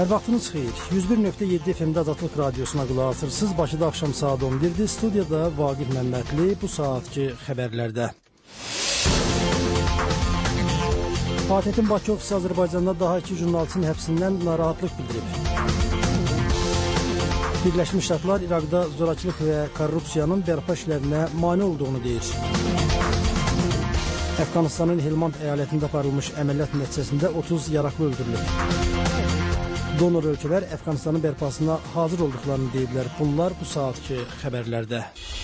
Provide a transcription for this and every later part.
Hər vaxtınız xeyir. 101.7 FM-də Azadlıq Radiosuna qulaq asırsınız. Bakıda axşam saat 11-dir. Studiyada Vaqif Məmmədli bu saatki xəbərlərdə. ATƏT-in Bakı ofisi Azərbaycanda daha 2 jurnalçının həbsindən narahatlıq bildirib. Birləşmiş Ştatlar İraqda zorakılıq və korrupsiyanın bərpa işlərinə mane olduğunu deyir. Əfqanistanın Helmand əyalətində aparılmış əməliyyat nəticəsində 30 yaraqlı öldürülüb. Donor ölkələr Əfqanistanın bərpasına hazır olduqlarını deyiblər. Bunlar bu saatki xəbərlərdə.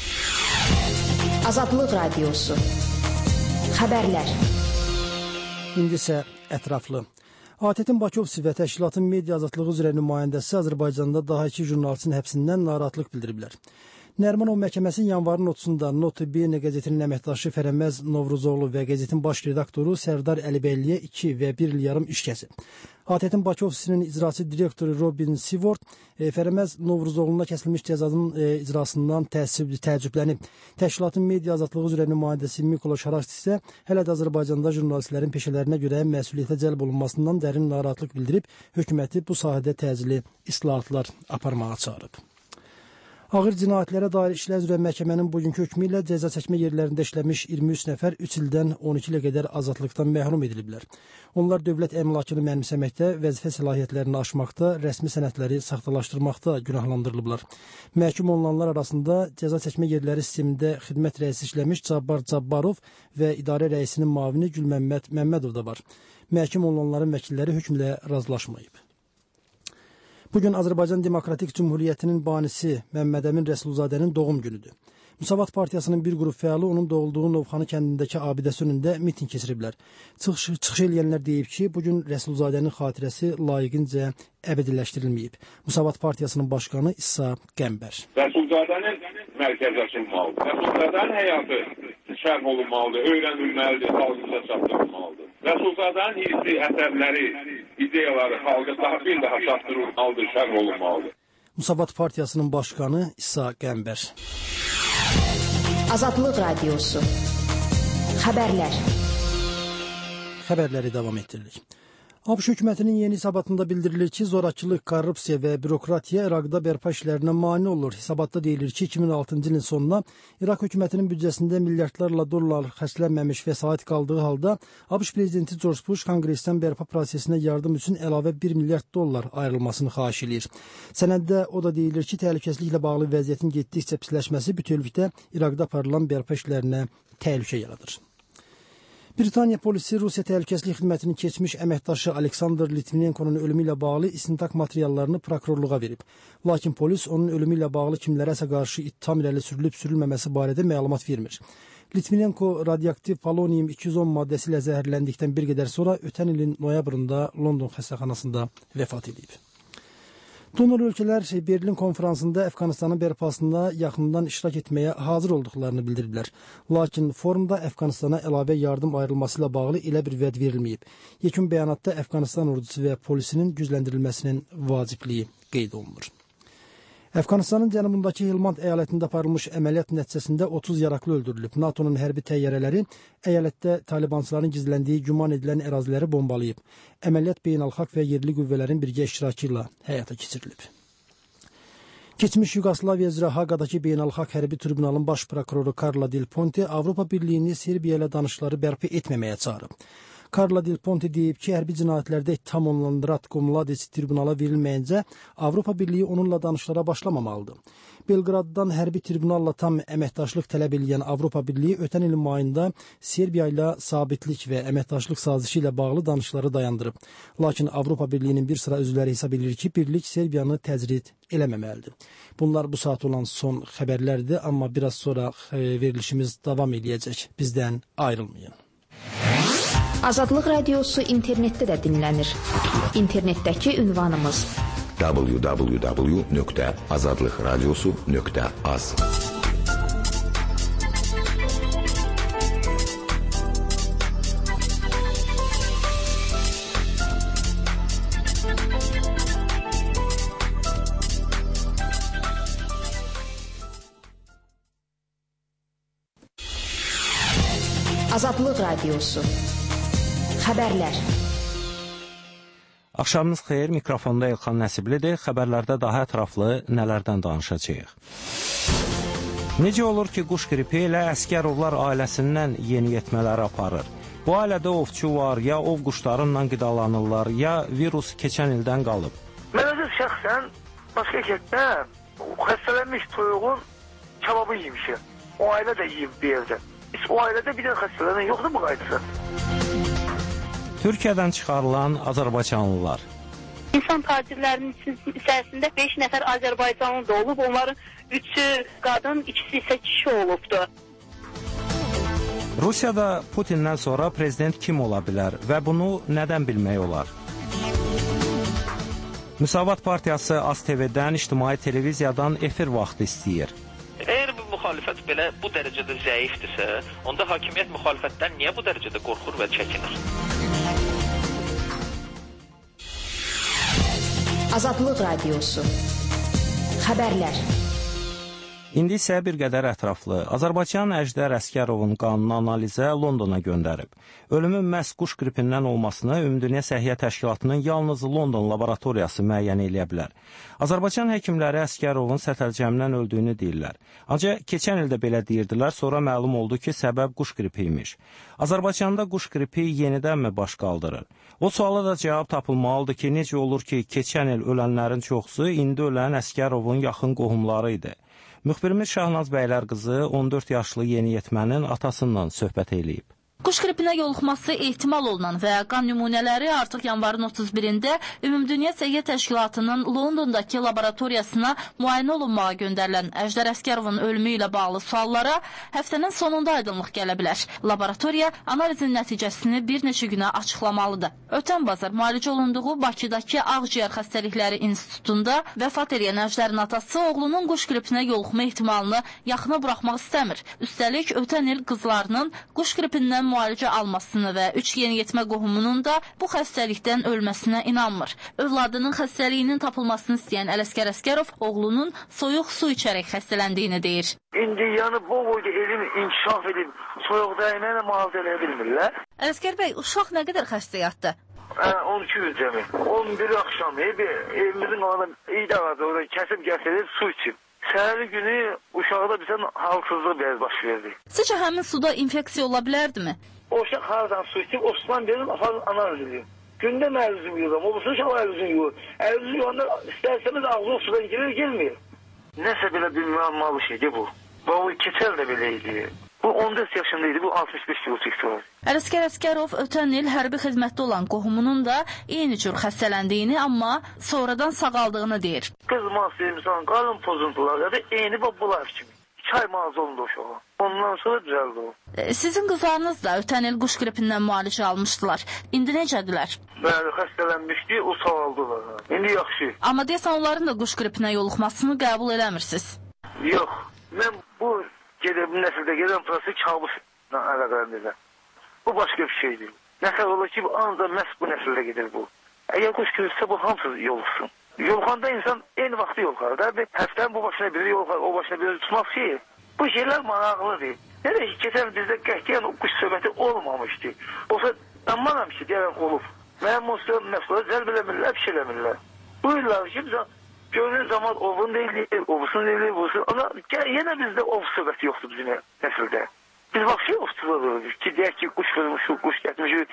Azadlıq Radiosu. Xəbərlər. İndi isə ətraflı. ATƏT-in Bakı ofisi və təşkilatın media azadlığı üzrə nümayəndəsi Azərbaycanda daha 2 jurnalistin həbsindən narahatlıq bildiriblər. Nərimanov məhkəməsi yanvarın 30-da Not.B qəzetinin əməkdaşı Fərəməz Novruzoğlu və qəzetin baş redaktoru Sərdar Əlibəyliyə 2 və 1 il yarım iş kəsib. ATƏT-in Bakı ofisinin icraçı direktoru Robin Sivort Fərəməz Novruzoğlu'na kəsilmiş cəzanın icrasından təəccüblənib. Təşkilatın media azadlığı üzrə nümayəndəsi Mikolo Şaraşt isə hələ də Azərbaycanda jurnalistlərin peşələrinə görə məsuliyyətə cəlb olunmasından dərin narahatlıq bildirib, hökuməti bu sahədə təcili islahatlar aparmağa çağırıb. Ağır cinayətlərə dair işlər üzrə məhkəmənin bugünkü hökmü ilə cəza çəkmə yerlərində işləmiş 23 nəfər 3 ildən 12 ilə qədər azadlıqdan məhrum ediliblər. Onlar dövlət əmlakını mənimsəməkdə, vəzifə səlahiyyətlərini aşmaqda, rəsmi sənədləri saxtalaşdırmaqda günahlandırılıblar. Məhkum olunanlar arasında cəza çəkmə yerləri sistemində xidmət rəisi işləmiş Cabbar Cabbarov və idarə rəisinin mavini Gülməmməd Məmmədov da var. Məhkum olunanların vəkilləri hökmlə razılaşmayıb. Bugün Azərbaycan Demokratik Cümhuriyyətinin banisi Məmməd Əmin Rəsulzadənin doğum günüdür. Müsavat Partiyasının bir qrup fəalı onun doğulduğu Novxanı kəndindəki abidəsi önündə miting keçiriblər. Çıxış eləyənlər deyib ki, bugün Rəsulzadənin xatirəsi layiqincə əbədiləşdirilməyib. Müsavat Partiyasının başqanı İsa Qəmbər. Rəsulzadənin mərkəzləşdirilməlidir. Rəsulzadənin həyatı şərh olunmalıdır, öyrənilməlidir, xalqımıza çatdırılmalıdır. Rəsulzadənin hissi, əsərləri, ideyaları xalqa bir daha çatdırılmalıdır, şərh olunmalıdır. Müsavat Partiyasının başqanı İsa Qəmbər. Azadlıq Radiosu. Xəbərlər. Xəbərləri davam etdiririk. ABŞ hökumətinin yeni hesabatında bildirilir ki, zorakılıq, korrupsiya və bürokratiya İraqda bərpa işlərinə mane olur. Hesabatda deyilir ki, 2006-cı ilin sonuna İraq hökumətinin büdcəsində milyardlarla dollar xərclənməmiş vəsait qaldığı halda ABŞ prezidenti George Bush konqresdən bərpa prosesinə yardım üçün əlavə 1 milyard dollar ayrılmasını xahiş edir. Sənəddə o da deyilir ki, təhlükəsizliklə bağlı vəziyyətin getdikcə pisləşməsi bütövlükdə İraqda aparılan bərpa işlərinə təhlükə yaradır. Britaniya polisi Rusiya Təhlükəsizlik Xidmətinin keçmiş əməkdaşı Aleksandr Litvinenkonun ölümü ilə bağlı istintaq materiallarını prokurorluğa verib. Lakin polis onun ölümü ilə bağlı kimlərəsə qarşı ittiham irəli sürülüb-sürülməməsi barədə məlumat vermir. Litvinenko radioaktiv polonium 210 maddəsi ilə zəhərləndikdən bir qədər sonra ötən ilin noyabrında London xəstəxanasında vəfat edib. Donor ölkələr Berlin konferansında Əfqanistanın bərpasında yaxından iştirak etməyə hazır olduqlarını bildiriblər. Lakin forumda Əfqanistana əlavə yardım ayrılması ilə bağlı elə bir vəd verilməyib. Yekun bəyanatda Əfqanistan ordusu və polisinin gücləndirilməsinin vacibliyi qeyd olunur. Əfqanistanın cənubundakı Helmand əyalətində aparılmış əməliyyat nəticəsində 30 yaraqlı öldürülüb. NATO'nun hərbi təyyarələri əyalətdə talibançıların gizləndiyi güman edilən əraziləri bombalayıb. Əməliyyat beynəlxalq və yerli qüvvələrin birgə iştirakı ilə həyata keçirilib. Keçmiş Yugoslaviya üzrə Haqadakı beynəlxalq hərbi tribunalın baş prokuroru Carla Del Ponte Avropa Birliyini Serbiya ilə danışıqları bərpa etməməyə çağırıb. Carla Del Ponte deyib ki, hərbi cinayətlərdə ittiham olunan Ratko Mladic tribunala verilməyincə Avropa Birliyi onunla danışıqlara başlamamalıdır. Belqraddan hərbi tribunalla tam əməkdaşlıq tələb edən Avropa Birliyi ötən ilin mayında Serbiya ilə sabitlik və əməkdaşlıq sazişi ilə bağlı danışıqları dayandırıb. Lakin Avropa Birliyinin bir sıra üzvləri hesab edir ki, birlik Serbiyanı təcrid eləməməlidir. Bunlar bu saat olan son xəbərlərdir, amma biraz sonra verilişimiz davam edəcək. Bizdən ayrılmayın. Azadlıq Radiosu internetdə də dinlənir. İnternetdəki ünvanımız www.azadlıqradiosu.az. Azadlıq Radiosu. Xəbərlər. Axşamınız xeyir, mikrofonda Elxan Nəsiblidir. Xəbərlərdə daha ətraflı nələrdən danışacağıq. Necə olur ki, quş qripi ilə Əsgərovlar ailəsindən yeniyetmələri aparır? Bu ailədə ovçu var, ya ov quşlarınla qidalanırlar, ya virus keçən ildən qalıb. Mən özüm şəxsən başqa kətdə xəstələnmiş toyuğun kebabı yemişim. O ailə də yiyib bir yerdə. O ailədə bir də xəstələnən yoxdur bu qaydası. Türkiyədən çıxarılan Azərbaycanlılar. İnsan tacirlərinin içərisində 5 nəfər Azərbaycanlı da olub. Onların 3-ü qadın, 2-si isə kişi olubdu. Rusiyada Putindən sonra prezident kim ola bilər və bunu nədən bilmək olar? Müsavat Partiyası AzTV-dən, ictimai televiziyadan efir vaxtı istəyir. Əgər bu müxalifət belə bu dərəcədə zəifdirsə, onda hakimiyyət müxalifətdən niyə bu dərəcədə qorxur və çəkinir? Azadlıq Radiosu. Xəbərlər. İndi isə bir qədər ətraflı. Azərbaycan Əjdər Əsgərovun qanunu analizə Londona göndərib. Ölümün məhz quş qripindən olmasını Ümumdünya Səhiyyə Təşkilatının yalnız London laboratoriyası müəyyən eləyə bilər. Azərbaycan həkimləri Əsgərovun sətəlcəmdən öldüyünü deyirlər. Ancaq keçən ildə belə deyirdilər, sonra məlum oldu ki, səbəb quş qripi imiş. Azərbaycanda quş qripi yenidənmi baş qaldırır? O suala da cavab tapılmalıdır ki, necə olur ki, keçən il ölənlərin çoxusu indi ölən Əsgərovun yaxın qohumları idi. Müxbirimiz Şahnaz Bəylər qızı 14 yaşlı yeniyetmənin atasından söhbət eləyib. Quş qripinə yoluxması ehtimal olunan və qan nümunələri artıq yanvarın 31-də Ümumdünya Səhiyyə Təşkilatının Londondakı laboratoriyasına müayinə olunmağa göndərilən Əjdər Əsgərovun ölümü ilə bağlı suallara həftənin sonunda aydınlıq gələ bilər. Laboratoriya analizin nəticəsini bir neçə günə açıqlamalıdır. Ötən bazar müalicə olunduğu Bakıdakı Ağciyər Xəstəlikləri İnstitutunda vəfat edən Əjdərin atası oğlunun quş qripinə yoluxma ehtimalını yaxına buraxmaq istəmir. Üstəlik, ötən il qızlarının quş qripindən müalicə almasını və 3 yeniyetmə qohumunun da bu xəstəlikdən ölməsinə inanmır. Övladının xəstəliyinin tapılmasını istəyən Ələsgər Əsgərov oğlunun soyuq su içərək xəstələndiyini deyir. İndi yəni bu boyda elm inkişaf edib soyuq dəyməklə müalicə eləyə bilmirlər. Ələsgər bəy, uşaq nə qədər xəstə yatdı? 12 gün cəmi. 11 axşam evimizin qalanı idarədə orada kəsib gətirir, su içib. Səhəri günü uşaqda bizə halsızlıq biraz baş verdi. Sizcə həmin suda infeksiya ola bilərdimi? O uşaq haradan su içib, Osman verir, analiz edir. Gündə məluzum yuyuram, o bu uşaq məluzum yuyur. Əluzum yuyanda istərsəmiz ağzı sudan girir, gelmir. Nəsə belə bir müəmmalı şeydir bu. Bu keçər də belə idi. Bu 14 yaşındaydı, bu 65 kilo çəkdi. Ələsgər Əsgərov ötən il hərbi xidmətdə olan qohumunun da eyni cür xəstələndiyini, amma sonradan sağaldığını deyir. Qızmaz insan, qalın pozuntular ya da eyni bunlar kimi. 2 ay mağaza olundu o şoğa. Ondan sonra düzəldi o. Sizin qızlarınız da ötən il quş qripindən müalicə almışdılar. İndi necədirlər? Bəli, xəstələnmişdi, o sağaldılar. İndi yaxşı. Amma deyəsən onların da quş qripinə yoluxmasını qəbul eləmirsiniz. Yox, mən bu nəsildə gedən proses kabusla əlaqələndirəm. Bu başqa bir şeydir. Nəsə olur ki, ancaq məhz bu nəsildə gedir bu. Əgər quş qripsə bu hamısı yoluxsun. Yolxanda insan eyni vaxtı yolxar da. Həftənin bu başına biri yolxar, o başına biri tutmaq şey. Bu şeylər maraqlıdır. Nədə ki, keçən bizdə qəhtiyən o quş söhbəti olmamışdı. Olsa, anlaram ki, deyərəm olub. Mənim o məhsulat cəlb eləmirlər, bir şey eləmirlər. Buyurlar ki, bizə görünür zaman ovun deyil, ovusun deyil, ovusun. Ama yenə bizdə ov söhbəti yoxdur bizim nəsildə. Biz vahşi ovçularıq ki, deyək ki, quş vurmuşuq, quş getmişik.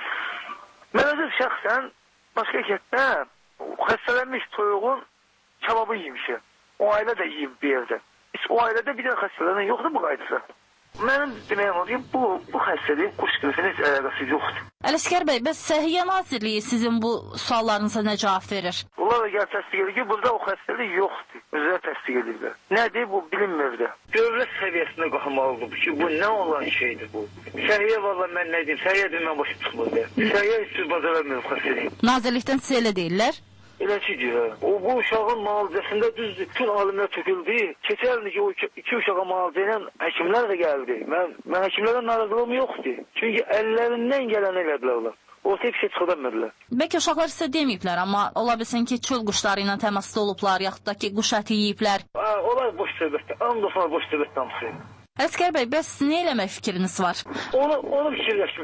Mən özüm şəxsən başqa kətdə xəstələnmiş toyuğun kebabı yemişim. O ailə də yiyib bir yerdə. O ailədə bir də xəstələnən yoxdur bu qaydası. Mənim deməyəm odur ki, bu xəstəliyin quş qripinə heç əlaqəsi yoxdur. Ələsgər bəy, bəs Səhiyyə Nazirliyi sizin bu suallarınıza nə cavab verir? Onlar da gəl təsdiq edir ki, burada o xəstəlik yoxdur. Özləri təsdiq edirlər. Nədir bu, bilinmir də. Dövlət səviyyəsində qalmalıdır ki, bu nə olan şeydir bu? Səhiyyə valla mən nə deyim, səhiyyə deyim, başa çıxmır. Səhiyyə üstü bacaramıyor xəstəliyi. Nazirlikdən sizə elə deyirlər? Elə ki, bu uşağın müalicəsində düzdür, bütün alimlər töküldü. Keçərli ki, o 2 uşağa müalicə edən həkimlər də gəldi. Mən həkimlərdən narazılığım yoxdur. Çünki əllərindən gələn elədilər onlar. Ortaya bir şey çıxıdamırlar. Bəlkə uşaqlar sizə deməyiblər, amma ola bilsin ki, çöl quşları ilə təmasda olublar, yaxud da ki, quş əti yeyiblər. Onlar boş söhbətdir, andoflar boş söhbət danışır. Ələsgər bəy, bəs nə eləmək fikriniz var? Onu fikirləşmişəm.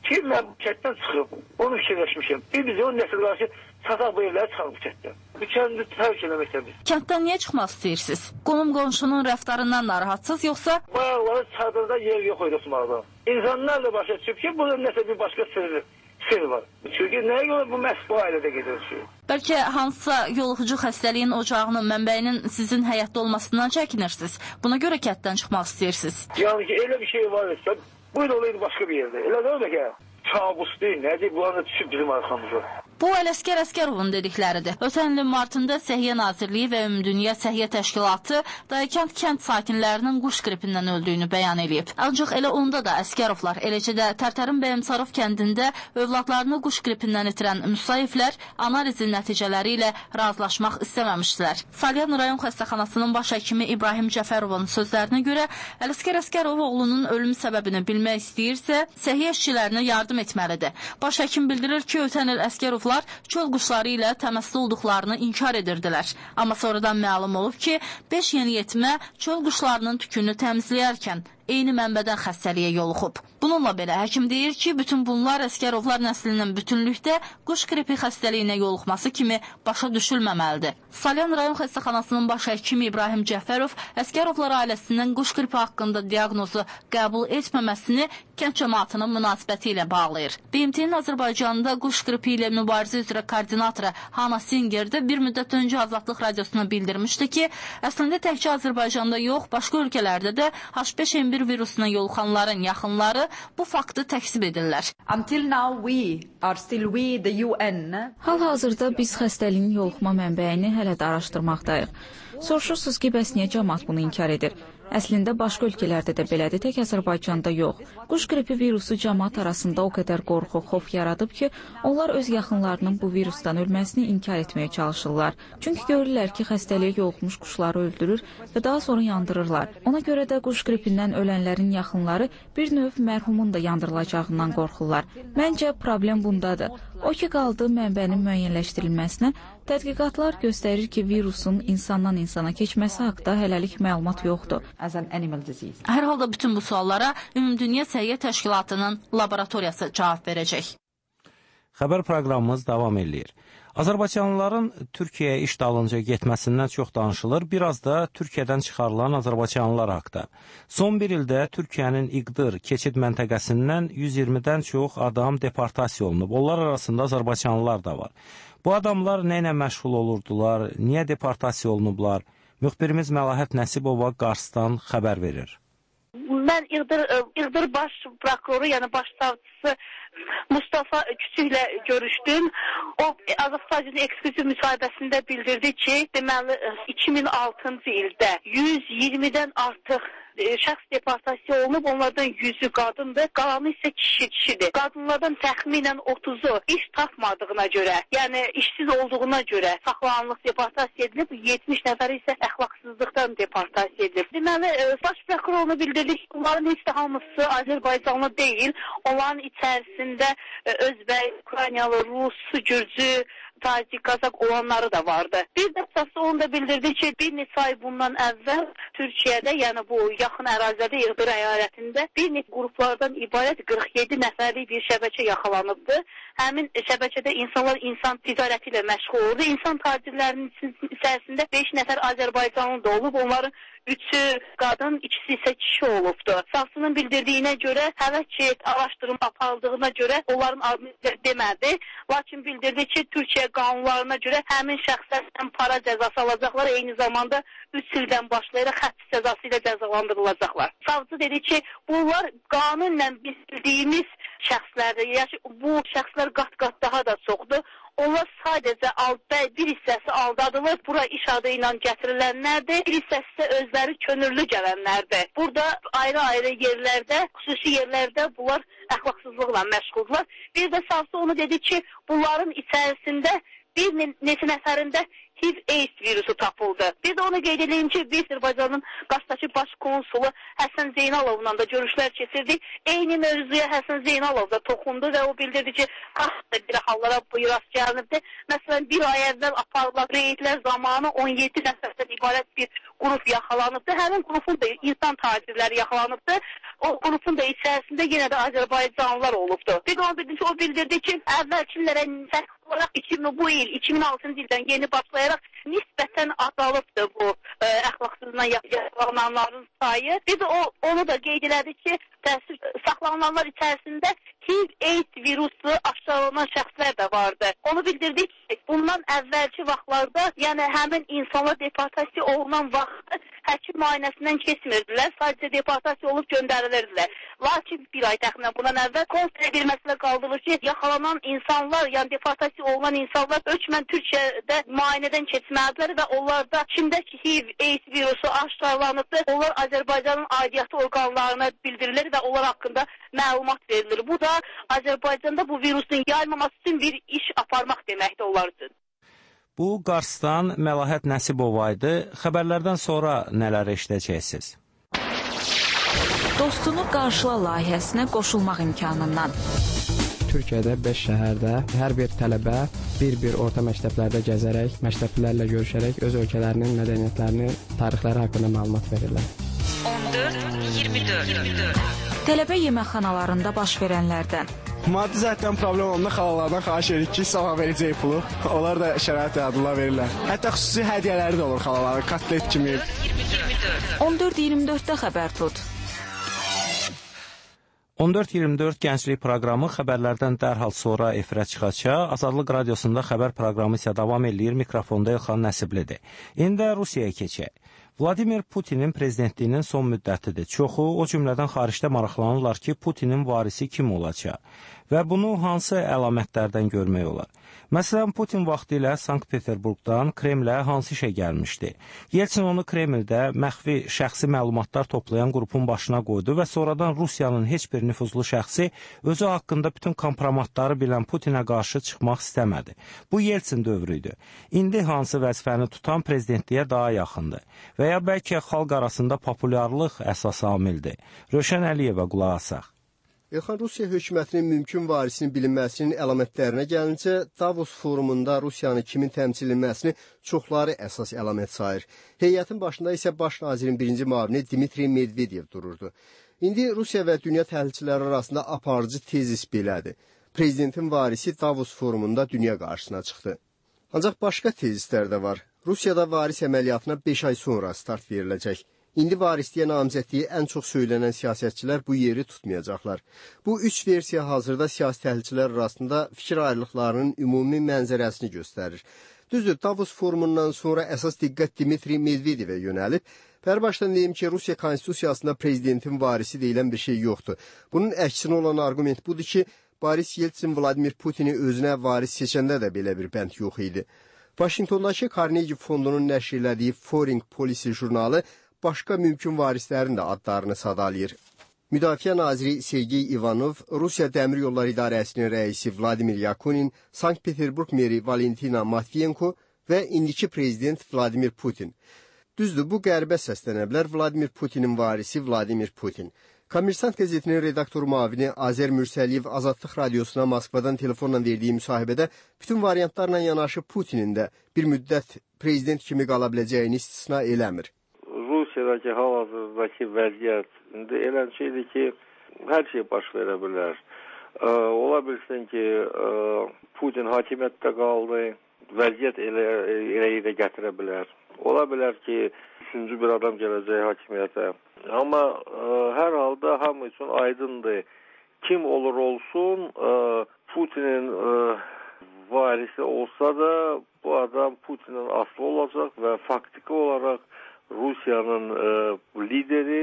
ki, mən kətdən çıxıb, onu fikirləşmişəm. Biz o nəsil qarşı sataq bu evləri çıxaq bu kətdən. Bu kəndi tərk eləməkdə biz. Kənddən niyə çıxmaq istəyirsiniz? Qonum-qonşunun rəftarından narahatsız, yoxsa? Bayaqları çadırda yer yox idi tutmaqda. İnsanlar da başa düşüb ki, burada nəsə bir başqa sır var. Çünki nəyə görə bu məhz bu ailədə gedir ki? Bəlkə hansısa yoluxucu xəstəliyin ocağının, mənbəyinin sizin həyatda olmasından çəkinirsiniz. Buna görə kənddən çıxmaq istəyirsiniz. Yəni ki, elə bir şey var ise, buyur olaydı başqa bir yerdə. Elə deyil ki, kabus deyil, nədir? Bunlar da düşüb bizim arxamıza. Bu Ələsgər Əsgərovun dedikləridir. Ötən ilin martında Səhiyyə Nazirliyi və Ümumdünya Səhiyyə Təşkilatı Daykənd kənd sakinlərinin quş qripindən öldüyünü bəyan edib. Ancaq elə onda da Əsgərovlar, eləcə də Tərtərin Bəyəmsarov kəndində övladlarını quş qripindən itirən Musayevlər analizin nəticələri ilə razılaşmaq istəməmişdilər. Salyan rayon xəstəxanasının baş həkimi İbrahim Cəfərovun sözlərinə görə Ələsgər Əsgərov oğlunun ölüm səbəbini bilmək istəyirsə, səhiyyə işçilərinə yardım etməlidir. Baş həkim bildirir ki, ötən il Əsgərov çöl quşları ilə təmaslı olduqlarını inkar edirdilər. Amma sonradan məlum olub ki, 5 yeniyetmə çöl quşlarının tükünü təmizləyərkən eyni mənbədən xəstəliyə yoluxub. Bununla belə həkim deyir ki, bütün bunlar Əsgərovlar nəslinin bütünlükdə quş qripi xəstəliyinə yoluxması kimi başa düşülməməlidir. Salyan rayon xəstəxanasının baş həkimi İbrahim Cəfərov Əsgərovlar ailəsindən quş qripi haqqında diaqnozu qəbul etməməsini kənd cəmaatının münasibəti ilə bağlayır. BMT-nin Azərbaycanda quş qripi ilə mübarizə üzrə koordinatoru Hana Singer də bir müddət öncə Azadlıq Radiosuna bildirmişdi ki, əslində təkcə Azərbaycanda yox, başqa ölkələrdə də H5N1 virusuna yoluxanların yaxınları bu faktı təksib edirlər. Hal-hazırda biz xəstəliyin yoluxma mənbəyini hələ də araşdırmaqdayıq. Soruşursunuz ki, bəs niyə cəmaat bunu inkar edir? Əslində başqa ölkələrdə də belədir, tək Azərbaycanda yox. Quş qripi virusu cəmaat arasında o qədər qorxu, xof yaradıb ki, onlar öz yaxınlarının bu virusdan ölməsini inkar etməyə çalışırlar. Çünki görürlər ki, xəstəliyə yoluxmuş quşları öldürür və daha sonra yandırırlar. Ona görə də quş qripindən ölənlərin yaxınları bir növ mərhumun da yandırılacağından qorxurlar. Məncə problem bundadır. O ki qaldı mənbənin müəyyənləşdirilməsinə, tədqiqatlar göstərir ki, virusun insandan insana keçməsi haqda hələlik məlumat yoxdur. Hər halda bütün bu suallara Ümumdünya Səhiyyə Təşkilatının laboratoriyası cavab verəcək. Xəbər proqramımız davam edir. Azərbaycanlıların Türkiyəyə iş dalınca getməsindən çox danışılır, biraz da Türkiyədən çıxarılan azərbaycanlılar haqda. Son bir ildə Türkiyənin İqdır keçid məntəqəsindən 120-dən çox adam deportasiya olunub. Onlar arasında azərbaycanlılar da var. Bu adamlar nə ilə məşğul olurdular, niyə deportasiya olunublar? Müxbirimiz Məlahət Nəsibova Qarsdan xəbər verir. Mən İqdır baş prokuroru, yəni baş savcısı Mustafa Küçüklə görüşdüm. O Azərbaycanın ekskluziv müsahibəsində bildirdi ki, deməli 2006-cı ildə 120-dən artıq şəxs deportasiya olunub, onlardan 100-ü qadındır, qalanı isə kişidir. Qadınlardan təxminən 30-u iş tapmadığına görə, yəni işsiz olduğuna görə saxlanılıb deportasiya edilib, 70 nəfəri isə əxlaqsızlıqdan deportasiya edilib. Deməli, baş prokurorunu bildirdik ki, onların heç də hamısı Azərbaycanlı deyil, onların içərisində Özbək, Ukraynalı, Rus, Gürcü, Tacik, Qazaq olanları da vardı. Bir də əsasda onu da bildirdi ki, bir neçə ay bundan əvvəl Türkiyədə, yəni bu yaxın ərazidə İqdır əyalətində bir neçə qruplardan ibarət 47 nəfərlik bir şəbəkə yaxalanıbdı. Həmin şəbəkədə insanlar insan ticarəti ilə məşğul olurdu. İnsan tacirlərinin içərisində 5 nəfər Azərbaycanlı da olub, onların 3-ü qadın, 2-si isə kişi olubdu. Savcının bildirdiyinə görə, həvəs ki, araşdırma apardığına görə onların adını demədi. Lakin bildirdi ki, Türkiyə qanunlarına görə həmin şəxslərdən para cəzası alacaqlar, eyni zamanda 3 ildən başlayaraq həbs cəzası ilə cəzalandırılacaqlar. Savcı dedi ki, bunlar qanunla bildiyimiz şəxslərdir. Yəni, bu şəxslər qat-qat daha da çoxdur. Onlar sadəcə bir hissəsi aldadılır, bura iş adı ilə gətirilənlərdir, bir hissəsi isə özləri könüllü gələnlərdir. Burada ayrı-ayrı yerlərdə, xüsusi yerlərdə bunlar əxlaqsızlıqla məşğuldurlar. Bir də savcı onu dedi ki, bunların içərisində bir neçə nəfərində HIV-AIDS virusu tapıldı. Bir de onu qeyd edeyim ki, biz Azərbaycanın Qaşdakı baş konsulu Həsən Zeynalovla da görüşlər keçirdik. Eyni mövzuya Həsən Zeynalov da toxundu və o bildirdi ki, qaç bir hallara bu rast gəlinibdir. Məsələn, bir ay əvvəl aparılan reydlər zamanı 17 nəfərdən ibarət bir qrup yaxalanıbdır. Həmin qrupun da insan tacirləri yaxalanıbdır. O qrupun da içərisində yenə də Azərbaycanlılar olubdur. Bir də o bildirdi ki, əvvəlkilərə fərqli olaraq bu il 2006-cı ildən yeni başlayaraq nisbətən azalıbdır bu əxlaqsızdan yaxalananların sayı. Bir də onu da qeyd elədi ki, saxlanılanlar içərisində HIV-AIDS virusu aşılanan şəxslər də vardı. Onu bildirdik ki, bundan əvvəlki vaxtlarda, yəni həmin insanlar deportasiya olunan vaxtı həkim müayinəsindən keçmirdilər, sadəcə deportasiya olub göndərilirdilər. Lakin bir ay təxminən bundan əvvəl konsul edilməsilə qaldırılır ki, yaxalanan insanlar, yəni deportasiya olunan insanlar hökmən Türkiyədə müayinədən keçməlidirlər və onlarda kimdə ki HIV-AIDS virusu aşılanıbdır, onlar Azərbaycanın aidiyyatı orqanlarına bildirilir və onlar haqqında məlumat verilir. Bu da Azərbaycanda bu virusun yayılmaması üçün bir iş aparmaq deməkdir onlar üçün. Bu, Qarsdan Məlahət Nəsibova idi. Xəbərlərdən sonra nələr eşidəcəksiniz? Dostunu qarşıla layihəsinə qoşulmaq imkanından. Türkiyədə 5 şəhərdə hər bir tələbə bir orta məktəblərdə gəzərək, məktəblilərlə görüşərək öz ölkələrinin mədəniyyətlərini, tarixləri haqqında məlumat verirlər. 14-24 Tələbə yeməkxanalarında baş verənlərdən. Maddi cəhətdən problem olanda xalalardan xahiş edirik ki, sabah verəcək pulu. Onlar da şərait yardımlar verirlər. Hətta xüsusi hədiyyələri də olur xalalara, kotlet kimi. 14-24-də xəbər tut. 14-24 gənclik proqramı xəbərlərdən dərhal sonra efirə çıxacaq. Azadlıq radiosunda xəbər proqramı isə davam edir. Mikrofonda Elxan Nəsiblidir. İndi Rusiyaya keçək. Vladimir Putinin prezidentliyinin son müddətidir. Çoxu, o cümlədən xaricdə maraqlanırlar ki, Putinin varisi kim olacaq və bunu hansı əlamətlərdən görmək olar. Məsələn, Putin vaxtı ilə Sankt-Peterburqdan Kremlə hansı işə gəlmişdi? Yeltsin onu Kremldə məxfi şəxsi məlumatlar toplayan qrupun başına qoydu və sonradan Rusiyanın heç bir nüfuzlu şəxsi özü haqqında bütün kompromatları bilən Putinə qarşı çıxmaq istəmədi. Bu Yeltsin dövrü idi. İndi hansı vəzifəni tutan prezidentliyə daha yaxındır və ya bəlkə xalq arasında populyarlıq əsas amildir. Rövşən Əliyevə qulaq asaq. Elxan, Rusiya hökumətinin mümkün varisinin bilinməsinin əlamətlərinə gəlincə, Davos forumunda Rusiyanı kimin təmsil edilməsini çoxları əsas əlamət sayır. Heyətin başında isə baş nazirin birinci müavini Dmitri Medvedev dururdu. İndi Rusiya və dünya təhlilçiləri arasında aparıcı tezis belədir. Prezidentin varisi Davos forumunda dünya qarşısına çıxdı. Ancaq başqa tezislər də var. Rusiyada varis əməliyyatına 5 ay sonra start veriləcək. İndi varisliyə namizədliyi ən çox söylənən siyasətçilər bu yeri tutmayacaqlar. Bu üç versiya hazırda siyasi təhlilçilər arasında fikir ayrılıqlarının ümumi mənzərəsini göstərir. Düzdür, Davos forumundan sonra əsas diqqət Dmitri Medvedevə yönəlib. Başdan deyim ki, Rusiya konstitusiyasında prezidentin varisi deyilən bir şey yoxdur. Bunun əksinə olan argument budur ki, Boris Yeltsin Vladimir Putini özünə varis seçəndə də belə bir bənd yox idi. Vaşinqtondakı Carnegie fondunun nəşr elədiyi Foreign Policy jurnalı başqa mümkün varislərin də adlarını sadalayır. Müdafiə naziri Sergey Ivanov, Rusiya Dəmir Yolları İdarəsinin rəisi Vladimir Yakunin, Sankt-Peterburg meri Valentina Matviyenko və indiki prezident Vladimir Putin. Düzdür, bu qərbə səslənə bilər Vladimir Putinin varisi Vladimir Putin. Kommersant qəzetinin redaktor müavini Azər Mürsəliyev Azadlıq radiosuna Moskvadan telefonla verdiyi müsahibədə bütün variantlarla yanaşı Putinin də bir müddət prezident kimi qala biləcəyini istisna eləmir. Rusiyadakı hal-hazırdakı vəziyyət indi elə şeydir ki, hər şey baş verə bilər. Ola bilsin ki, Putin hakimiyyətdə qaldı, vəziyyət elə gətirə bilər. Ola bilər ki, üçüncü bir adam gələcək hakimiyyətə. Amma hər halda hamı üçün aydındır. Kim olur olsun, Putinin varisi olsa da bu adam Putinin aslı olacaq və faktiki olaraq Rusiyanın lideri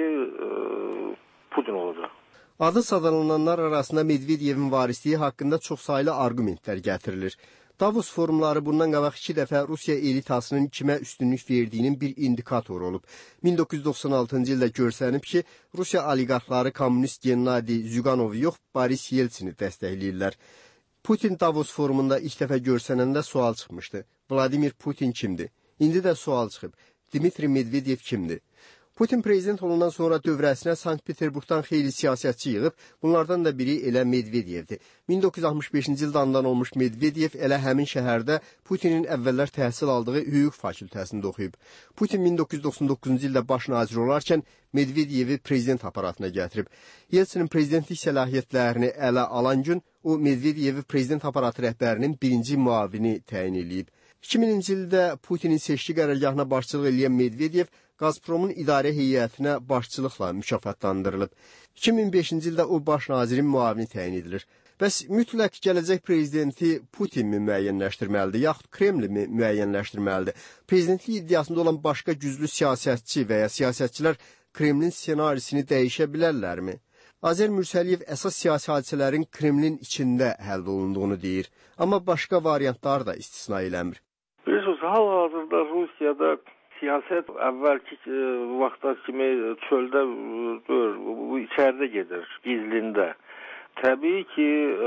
Putin olacaq. Adı sadalananlar arasında Medvedevin varisliyi haqqında çoxsaylı argumentlər gətirilir. Davos forumları bundan qabaq 2 dəfə Rusiya elitasının kimə üstünlük verdiyinin bir indikatoru olub. 1996-cı ildə görsənib ki, Rusiya oliqarxları kommunist Gennadi Zyuganovu yox, Boris Yeltsini dəstəkləyirlər. Putin Davos forumunda ilk dəfə görsənəndə sual çıxmışdı. Vladimir Putin kimdir? İndi də sual çıxıb. Dmitri Medvedev kimdir? Putin prezident olundan sonra dövrəsinə Sankt-Peterburqdan xeyli siyasətçi yığıb, bunlardan da biri elə Medvedevdir. 1965-ci ildə anadan olmuş Medvedev elə həmin şəhərdə Putinin əvvəllər təhsil aldığı hüquq fakültəsində oxuyub. Putin 1999-cu ildə baş nazir olarkən Medvedevi prezident aparatına gətirib. Yeltsinin prezidentlik səlahiyyətlərini ələ alan gün o Medvedevi prezident aparatı rəhbərinin birinci müavini təyin edib. 2000-ci ildə Putinin seçki qərargahına başçılıq edən Medvedev Gazpromun idarə heyətinə başçılıqla mükafatlandırılıb. 2005-ci ildə o baş nazirin müavini təyin edilir. Bəs mütləq gələcək prezidenti Putinmi müəyyənləşdirməlidir, yaxud Kremlimi müəyyənləşdirməlidir? Prezidentlik iddiasında olan başqa güclü siyasətçi və ya siyasətçilər Kremlin ssenarisini dəyişə bilərlərmi? Azer Mürsəliyev əsas siyasi hadisələrin Kremlin içində həll olunduğunu deyir, amma başqa variantlar da istisna eləmir. Bilirsiniz, hal-hazırda Rusiyada siyasət əvvəlki vaxtlar kimi çöldə bu içəridə gedir, gizlində. Təbii ki,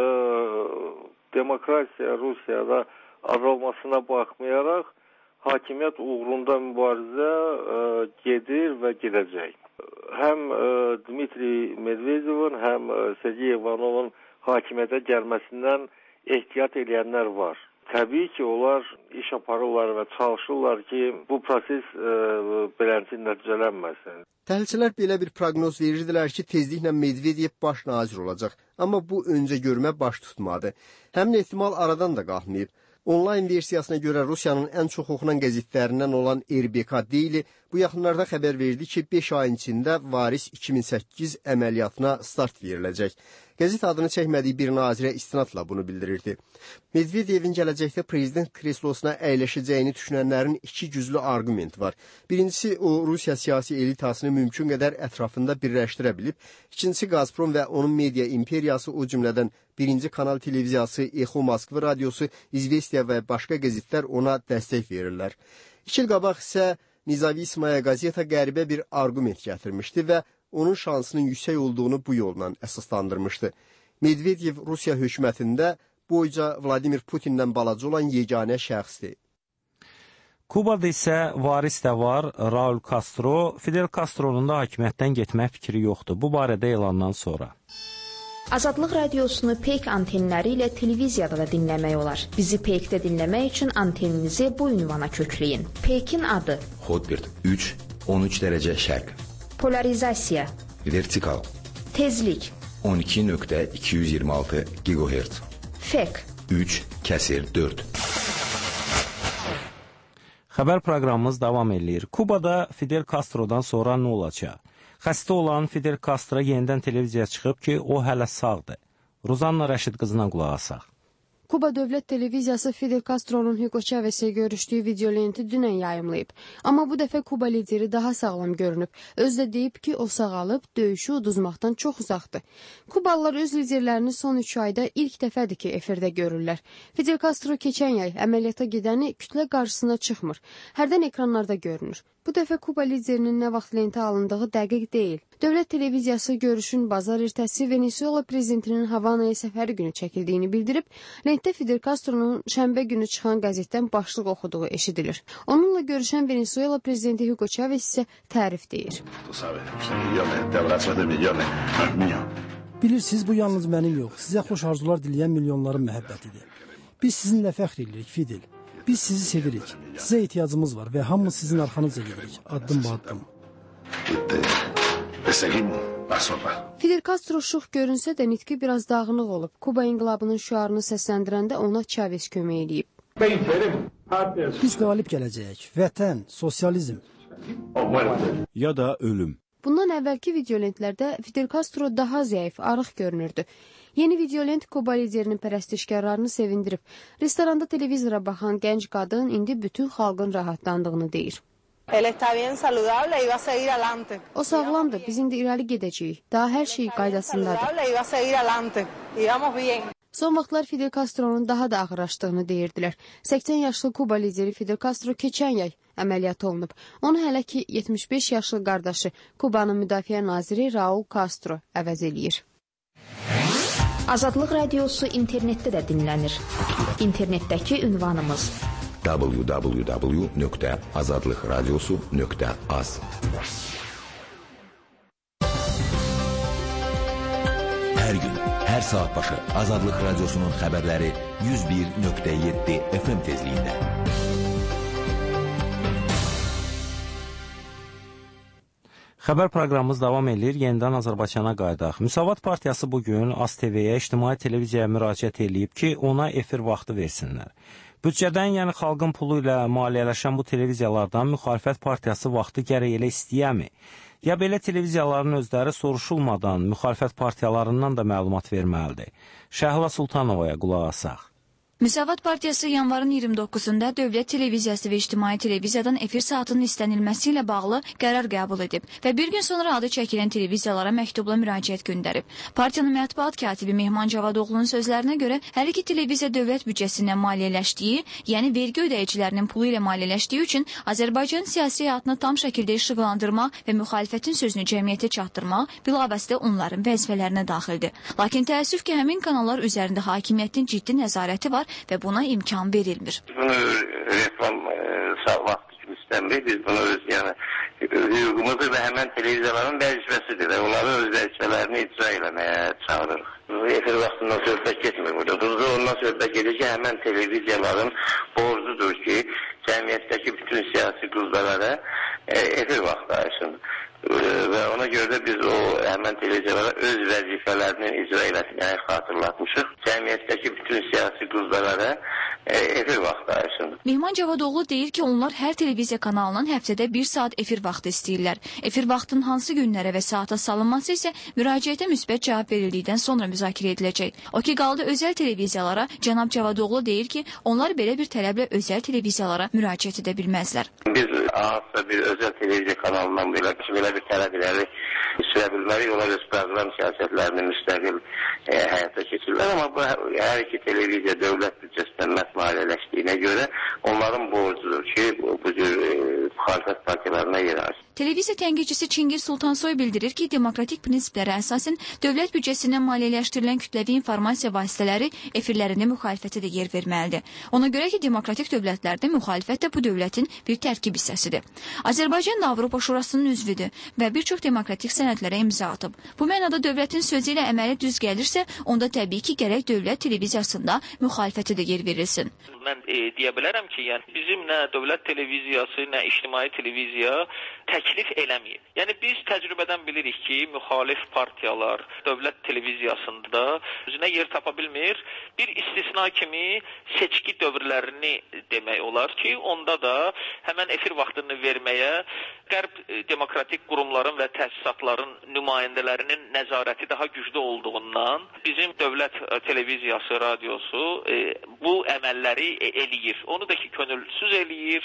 demokrasiya Rusiyada azalmasına baxmayaraq, hakimiyyət uğrunda mübarizə gedir və gedəcək. Həm Dmitri Medvedevin, həm Sergey Ivanovun hakimiyyətə gəlməsindən ehtiyat edənlər var. Təbii ki, onlar iş aparırlar və çalışırlar ki, bu proses beləncə nəticələnməsin. Təhlilçilər belə bir proqnoz verirdilər ki, tezliklə Medvedev baş nazir olacaq. Amma bu öncə görmə baş tutmadı. Həmin ehtimal aradan da qalxmayıb. Onlayn versiyasına görə Rusiyanın ən çox oxunan qəzetlərindən olan RBK Daily bu yaxınlarda xəbər verdi ki, 5 ayın içində Varis 2008 əməliyyatına start veriləcək. Qəzet adını çəkmədiyi bir nazirə istinadla bunu bildirirdi. Medvedevin gələcəkdə prezident kreslosuna əyləşəcəyini düşünənlərin iki güclü arqument var. Birincisi, o Rusiya siyasi elitasını mümkün qədər ətrafında birləşdirə bilib. İkincisi, Gazprom və onun media imperiyası, o cümlədən Birinci Kanal televiziyası, Exo Moskva radiosu, İzvestiya və başqa qəzetlər ona dəstək verirlər. 2 il qabaq isə Nezavismaya qazeta qəribə bir arqument gətirmişdi və onun şansının yüksək olduğunu bu yolla əsaslandırmışdı. Medvedev Rusiya hökumətində boyca Vladimir Putinlə balaca olan yeganə şəxsdir. Kubada isə varis də var, Raul Castro. Fidel Castro'nun da hakimiyyətdən getmək fikri yoxdur. Bu barədə elandan sonra. Azadlıq radiosunu Peyk antenləri ilə televiziyada da dinləmək olar. Bizi Peykdə dinləmək üçün anteninizi bu ünvana kökləyin. Peykin adı Hotbird 3, 13 dərəcə şərq. Polarizasiya Vertikal. Tezlik 12.226 GHz. Fek 3/4. Xəbər proqramımız davam edir. Kubada Fidel Castro'dan sonra nə olacaq? Xəstə olan Fidel Castro yenidən televiziyaya çıxıb ki, o hələ sağdır. Ruzanna Rəşid qızına qulaq asaq. Kuba Dövlət Televiziyası Fidel Castro'nun Hugo Chavez'e görüşdüyü videolenti dünən yayımlayıb. Amma bu dəfə Kuba lideri daha sağlam görünüb. Özü də deyib ki, o sağalıb, döyüşü uduzmaqdan çox uzaqdır. Kubalılar öz liderlərini son 3 ayda ilk dəfədir ki, efirdə görürlər. Fidel Castro keçən yay əməliyyata gedəni kütlə qarşısına çıxmır. Hərdən ekranlarda görünür. Bu dəfə Kuba liderinin nə vaxt lentə alındığı dəqiq deyil. Dövlət televiziyası görüşün bazar ertəsi Venezuela prezidentinin Havanaya səfəri günü çəkildiyini bildirib, lentdə Fidel Castro'nun şənbə günü çıxan qəzetdən başlıq oxuduğu eşidilir. Onunla görüşən Venezuela prezidenti Hugo Chavez isə tərif deyir. Bilirsiniz, bu yalnız mənim yox, sizə xoş arzular diləyən milyonların məhəbbətidir. Biz sizinlə fəxr edirik, Fidel. Biz sizi sevirik, sizə ehtiyacımız var və hamımız sizin arxanızda gedirik, addım bu addım. Fidel Castro şux görünsə də nitqi biraz dağınıq olub. Kuba inqilabının şüarını səsləndirəndə ona Chavez kömək edib. Biz qalib gələcəyik, vətən, sosializm. Ya da ölüm. Bundan əvvəlki videolentlərdə Fidel Castro daha zəif, arıq görünürdü. Yeni videolent Kuba liderinin pərəstişkarlarını sevindirib. Restoranda televizora baxan gənc qadın indi bütün xalqın rahatlandığını deyir. O sağlamdır, biz indi irəli gedəcəyik. Daha hər şey qaydasındadır. Son vaxtlar Fidel Castro'nun daha da ağırlaşdığını deyirdilər. 80 yaşlı Kuba lideri Fidel Castro keçən yay əməliyyat olunub. Onu hələ ki 75 yaşlı qardaşı Kubanın müdafiə naziri Raul Castro əvəz eləyir. Azadlıq Radiosu internetdə də dinlənir. İnternetdəki ünvanımız www.azadlıqradiosu.az. Hər gün, hər saat başı Azadlıq Radiosunun xəbərləri 101.7 FM tezliyində. Xəbər proqramımız davam edir. Yenidən Azərbaycana qayıdaq. Müsavat Partiyası bugün AzTV-yə, ictimai televiziyaya müraciət edib ki, ona efir vaxtı versinlər. Büdcədən, yəni xalqın pulu ilə maliyyələşən bu televiziyalardan müxalifət partiyası vaxtı gərək elə istəyəmi? Ya belə televiziyaların özləri soruşulmadan müxalifət partiyalarından da məlumat verməlidir. Şəhla Sultanovaya qulaq asaq. Müsavat Partiyası yanvarın 29-da Dövlət Televiziyası və İctimai Televiziyadan efir saatının istənilməsi ilə bağlı qərar qəbul edib və bir gün sonra adı çəkilən televiziyalara məktubla müraciət göndərib. Partiyanın mətbuat katibi Mehman Cavadoğlu'nun sözlərinə görə hər iki televiziya dövlət büdcəsindən maliyyələşdiyi, yəni vergi ödəyicilərinin pulu ilə maliyyələşdiyi üçün Azərbaycan siyasi həyatını tam şəkildə işıqlandırmaq və müxalifətin sözünü cəmiyyətə çatdırmaq bilavasitə onların vəzifələrinə daxildir. Lakin təəssüf ki, həmin kanallar üzərində hakimiyyətin ciddi nəzarəti var və buna imkan verilmir. Bunu reklam vaxtı kimi istənmir. Biz bunu hüququmuzu və həmən televiziyaların vəzifəsidir və onların öz vəzifələrini icra eləməyə çağırırıq. Efir vaxtından söhbət getmir burada. Burada ondan söhbət gedir ki, həmən televiziyaların borcudur ki, cəmiyyətdəki bütün siyasi qüvvələrə efir vaxtı ayırsın. Və ona görə də biz o həmən televiziyalara öz vəzifələrinin icra eləsinə xatırlatmışıq. Cəmiyyətdəki bütün siyasi qüvvələrə efir vaxtı ayırsın. Mehman Cavadoğlu deyir ki, onlar hər televiziya kanalından həftədə 1 saat efir vaxtı istəyirlər. Efir vaxtının hansı günlərə və saata salınması isə müraciətə müsbət cavab verildikdən sonra müzakirə ediləcək. O ki, qaldı özəl televiziyalara, cənab Cavadoğlu deyir ki, onlar belə bir tələblə özəl televiziyalara müraciət edə bilməzlər. Biz hansısa bir özəl televiziya kanalından belə bir tələb irəli sürə bilmərik. Onlar öz proqram siyasətlərini müstəqil həyata keçirlər. Amma bu hər iki televiziya dövlət büdcəsindən maliyyələşdiyinə görə onların borcudur ki, bu cür müxalifət partiyalarına yer alsın. Televiziya tənqidçisi Çingir Sultansoy bildirir ki, demokratik prinsiplərə əsasən dövlət büdcəsindən maliyyələşdirilən kütləvi informasiya vasitələri efirlərində müxalifətə də yer verməlidir. Ona görə ki, demokratik dövlətlərdə müxalifət də bu dövlətin bir tərkib hissəsidir. Azərbaycan da Avropa Şurasının üzvüdür və bir çox demokratik sənədlərə imza atıb. Bu mənada dövlətin sözü ilə əməli düz gəlirsə, onda təbii ki, gərək dövlət televiziyasında müxalifətə də yer verilsin. Mən deyə bilərəm ki, yəni bizim nə dövlət televiziyası, nə ictimai televiziya təklif eləməyib. Yəni biz təcrübədən bilirik ki, müxalif partiyalar dövlət televiziyasında özünə yer tapa bilmir. Bir istisna kimi seçki dövrlərini demək olar ki, onda da həmən efir vaxtını verməyə qərb demokratik qurumların və təsisatların nümayəndələrinin nəzarəti daha güclü olduğundan bizim dövlət televiziyası, radiosu bu əməlləri eləyir. Onu da ki, könülsüz eləyir,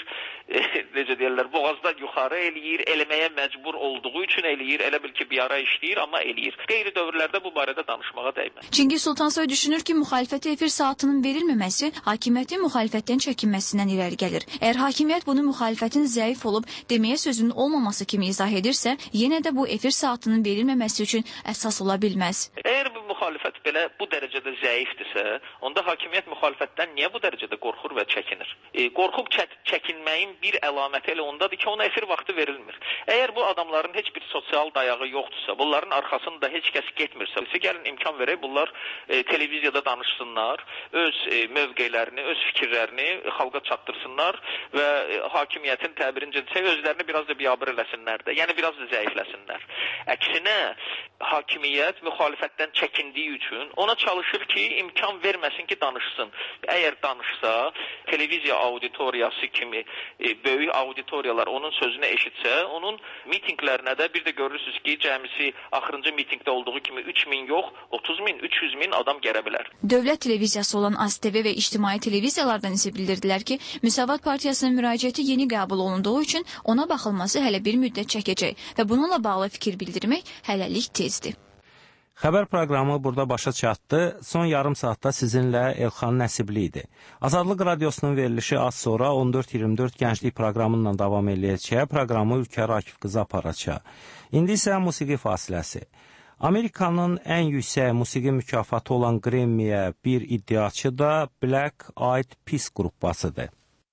necə deyirlər, boğazdan yuxarı eləyir, eləməyə məcbur olduğu üçün eləyir, elə bil ki, bir ara işləyir, amma eləyir. Qeyri dövrlərdə bu barədə danışmağa dəyməz. Çingir Sultansoy düşünür ki, müxalifətə efir saatının verilməməsi hakimiyyətin müxalifətdən çəkinməsindən irəli gəlir. Əgər hakimiyyət bunu müxalifətin zəif olub deməyə sözünün olmaması kimi izah edirsə, yenə də bu efir saatının verilməməsi üçün əsas ola bilməz. Əgər bu müxalifət belə bu dərəcədə zəifdirsə, onda hakimiyyət müxalifətdən niyə bu dərəcədə qorxur və çəkinir? Qorxub çəkinməyin bir əlaməti elə ondadır ki, ona efir vaxtı verilmir. Əgər bu adamların heç bir sosial dayağı yoxdursa, bunların arxasında heç kəs getmirsə, gəlin imkan verək, bunlar televiziyada danışsınlar, öz mövqeylərini, öz fikirlərini xalqa çatdırsınlar və hakimiyyətin təbirincə özlərini biraz da biabır eləsinlər də, yəni biraz da zəifləsinlər. Əksinə, hakimiyyət müxalifətdən çəkindiyi üçün ona çalışır ki, imkan verməsin ki, danışsın. Əgər danışsa, televiziya auditoriyası kimi böyük auditoriyalar onun sözünü eşitsə, onun mitinglərinə də bir də görürsünüz ki, cəmisi axırıncı mitingdə olduğu kimi 3.000 yox, 30.000, 300.000 adam gələ bilər. Dövlət televiziyası olan AzTV və ictimai televiziyalardan isə bildirdilər ki, Müsavat Partiyasının müraciəti yeni qəbul olunduğu üçün ona baxılması hələ bir müddət çəkəcək və bununla bağlı fikir bildirmək hələlik tezdir. Xəbər proqramı burada başa çatdı. Son yarım saatda sizinlə Elxan Nəsibli idi. Azadlıq Radiosunun verilişi az sonra 14-24 gənclik proqramından davam eləyəcək. Proqramı Ülkər Akif qızı aparacaq. İndi isə musiqi fasiləsi. Amerikanın ən yüksək musiqi mükafatı olan Grammy-yə bir iddiaçı da Black Eyed Peas qrupasıdır.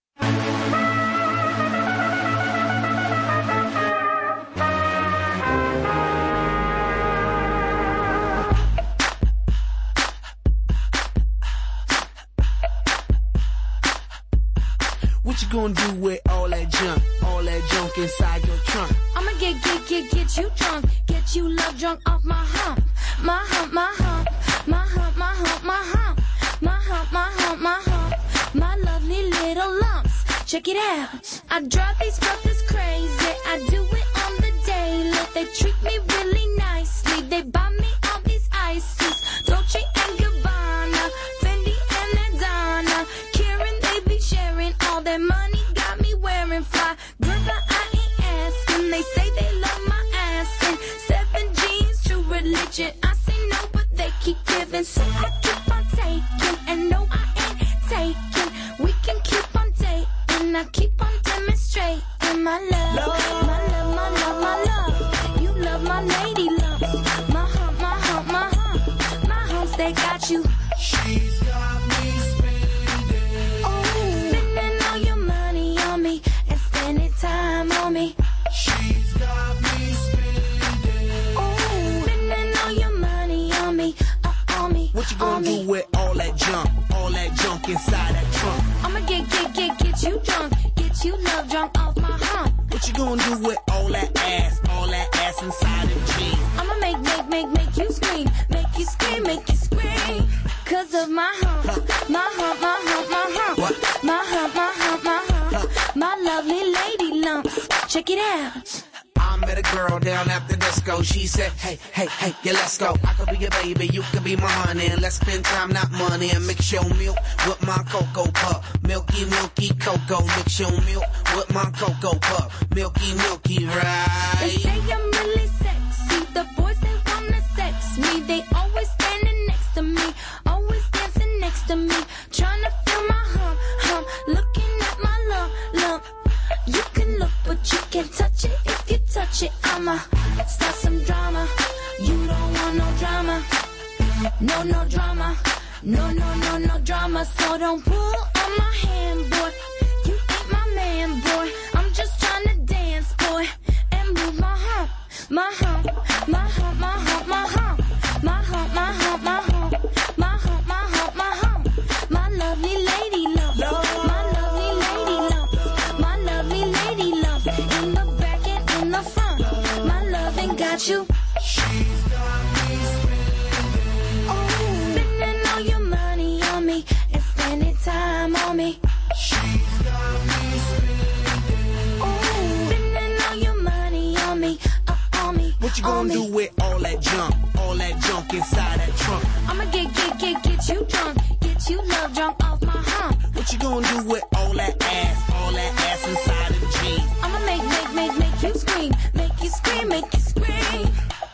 What you gonna do with all that junk inside your trunk? I'ma get you drunk, get you love drunk off my hump, my hump, my hump, my hump, my hump, my hump, my hump, my hump, my hump, my lovely little lumps. Check it out. I drive these brothers crazy. I do it on the daily. They treat me really nicely. They buy me all these ices, Dolce and Gabbana, Fendi and Adana, Karen. They be sharing all their money, got me wearing fly. Girl, but I ain't asking. They say they love my ass and 7 jeans, true religion. I say no, but they keep giving, so I keep on taking. And no, I ain't taking. We can keep on dating. I keep on demonstrating my love, my love, my love, my love. You love my lady lumps, my hump, my hump, my hump, my humps. They got you. She's got me spending. Oh, spending all your money on me and spending time on me. She's got me spending. Oh, spending all your money on me, on me. What you gonna do with all that junk inside that trunk? I'ma get you drunk, get you love drunk off my hump. What you gonna do with all that ass inside them jeans? I'ma make you scream, make you scream, make you scream. Cause of my hump, my hump, my hump, my hump, what? My hump, my hump, my hump, my lovely lady lumps. Check it out. I met a girl down at the disco. She said, hey, yeah, let's go. I could be your baby, you could be my honey. And let's spend time, not money. And mix your milk with my Cocoa Puff. Milky, milky cocoa. Mix your milk with my Cocoa Puff. Milky, milky, right? They say I'm really sexy. The boys, they wanna sex me. They always standing next to me, always dancing next to me, trying to feel my hump, looking at my lump. You can look, but you can't touch it. If you touch it, I'ma start some drama. You don't want no drama. No drama. No drama. So don't pull on my hand, boy. You ain't my man, boy. I'm just trying to dance, boy, and move my hump, my hump, my hump, my hump, my hump, my hump, my hump, my hump, my hump, my hump, my hump, my lovely lady lump, my lovely lady lump, my lovely lady lump, in the back and in the front, my loving got you. She's got me spending. Oh, spending all your money on me and spending time on me. She's got me spending. Oh, spending all your money on me, on me. What you gonna do with all that junk inside that trunk? I'ma get you drunk, get you love drunk off my hump. What you gonna do with all that ass inside them jeans? I'ma make you scream, make you scream, make you scream.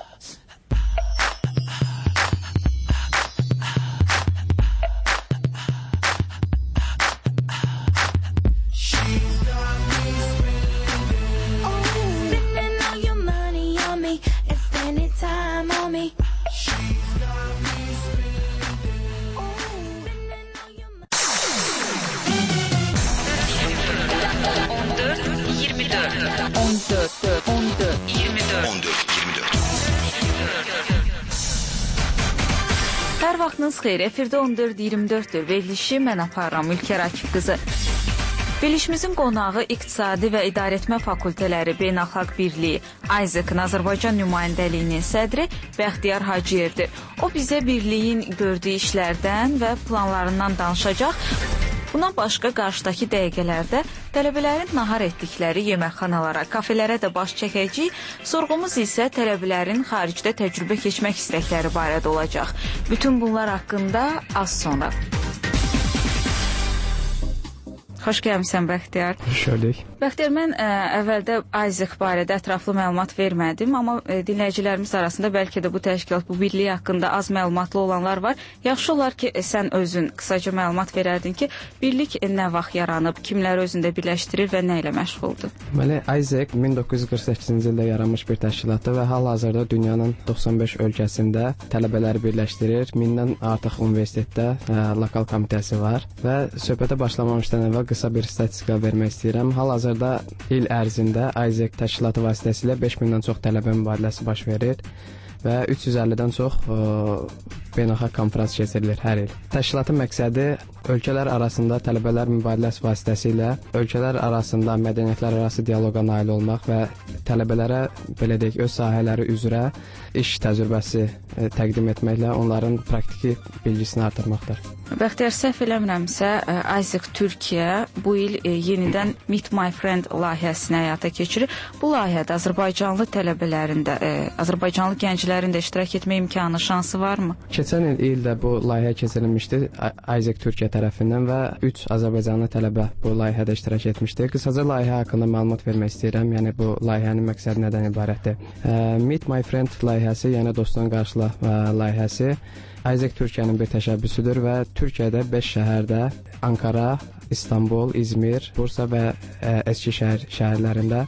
She's got me spending. Oh, spending all your money on me and spending time on me. She's got me spending. Oh, spending all your money. 14-24 Hər vaxtınız xeyir. Efirdə 14-24-dür. Verilişi mən aparıram Ülker Akif qızı. Verilişimizin qonağı İqtisadi və İdarəetmə Fakültələri Beynəlxalq Birliyi AIZEC-in Azərbaycan nümayəndəliyinin sədri Bəxtiyar Hacıyevdir. O bizə birliyin gördüyü işlərdən və planlarından danışacaq. Bundan başqa qarşıdakı dəqiqələrdə tələbələrin nahar etdikləri yeməkxanalara, kafelərə də baş çəkəcəyik. Sorğumuz isə tələbələrin xaricdə təcrübə keçmək istəkləri barədə olacaq. Bütün bunlar haqqında az sonra. Xoş gəlmişsən Bəxtiyar. Xoş gördük. Bəxtiyar, mən əvvəldə Isaac barədə ətraflı məlumat vermədim, amma dinləyicilərimiz arasında bəlkə də bu təşkilat, bu birlik haqqında az məlumatlı olanlar var. Yaxşı olar ki, sən özün qısaca məlumat verərdin ki, birlik nə vaxt yaranıb, kimləri özündə birləşdirir və nə ilə məşğuldur? Deməli, Isaac 1948-ci ildə yaranmış bir təşkilatdır və hal-hazırda dünyanın 95 ölkəsində tələbələri birləşdirir. 1000-dən artıq universitetdə lokal komitəsi var və söhbətə başlamamışdan əvvəl qısa bir statistika vermək istəyirəm. Hal-hazırda il ərzində Isaac təşkilatı vasitəsilə 5000-dən çox tələbə mübadiləsi baş verir və 350-dən çox beynəlxalq konfrans keçirilir hər il. Təşkilatın məqsədi ölkələr arasında tələbələr mübadiləsi vasitəsilə ölkələr arasında mədəniyyətlər arası dialoqa nail olmaq və tələbələrə, belə deyək, öz sahələri üzrə iş təcrübəsi təqdim etməklə onların praktiki bilgisini artırmaqdır. Bəxtiyar, səhv eləmirəmsə, Isaac Türkiyə bu il yenidən Meet My Friend layihəsini həyata keçirir. Bu layihədə Azərbaycanlı tələbələrin də, Azərbaycanlı gənclərin də iştirak etmə imkanı, şansı varmı? Keçən ildə bu layihə keçirilmişdi Isaac Türkiyə tərəfindən və 3 Azərbaycanlı tələbə bu layihədə iştirak etmişdi. Qısaca layihə haqqında məlumat vermək istəyirəm. Yəni bu layihənin məqsədi nədən ibarətdir? Meet My Friend layihəsi, yəni dostdan qarşıla layihəsi Isaac Türkiyənin bir təşəbbüsüdür və Türkiyədə 5 şəhərdə Ankara, İstanbul, İzmir, Bursa və Əskişəhər şəhərlərində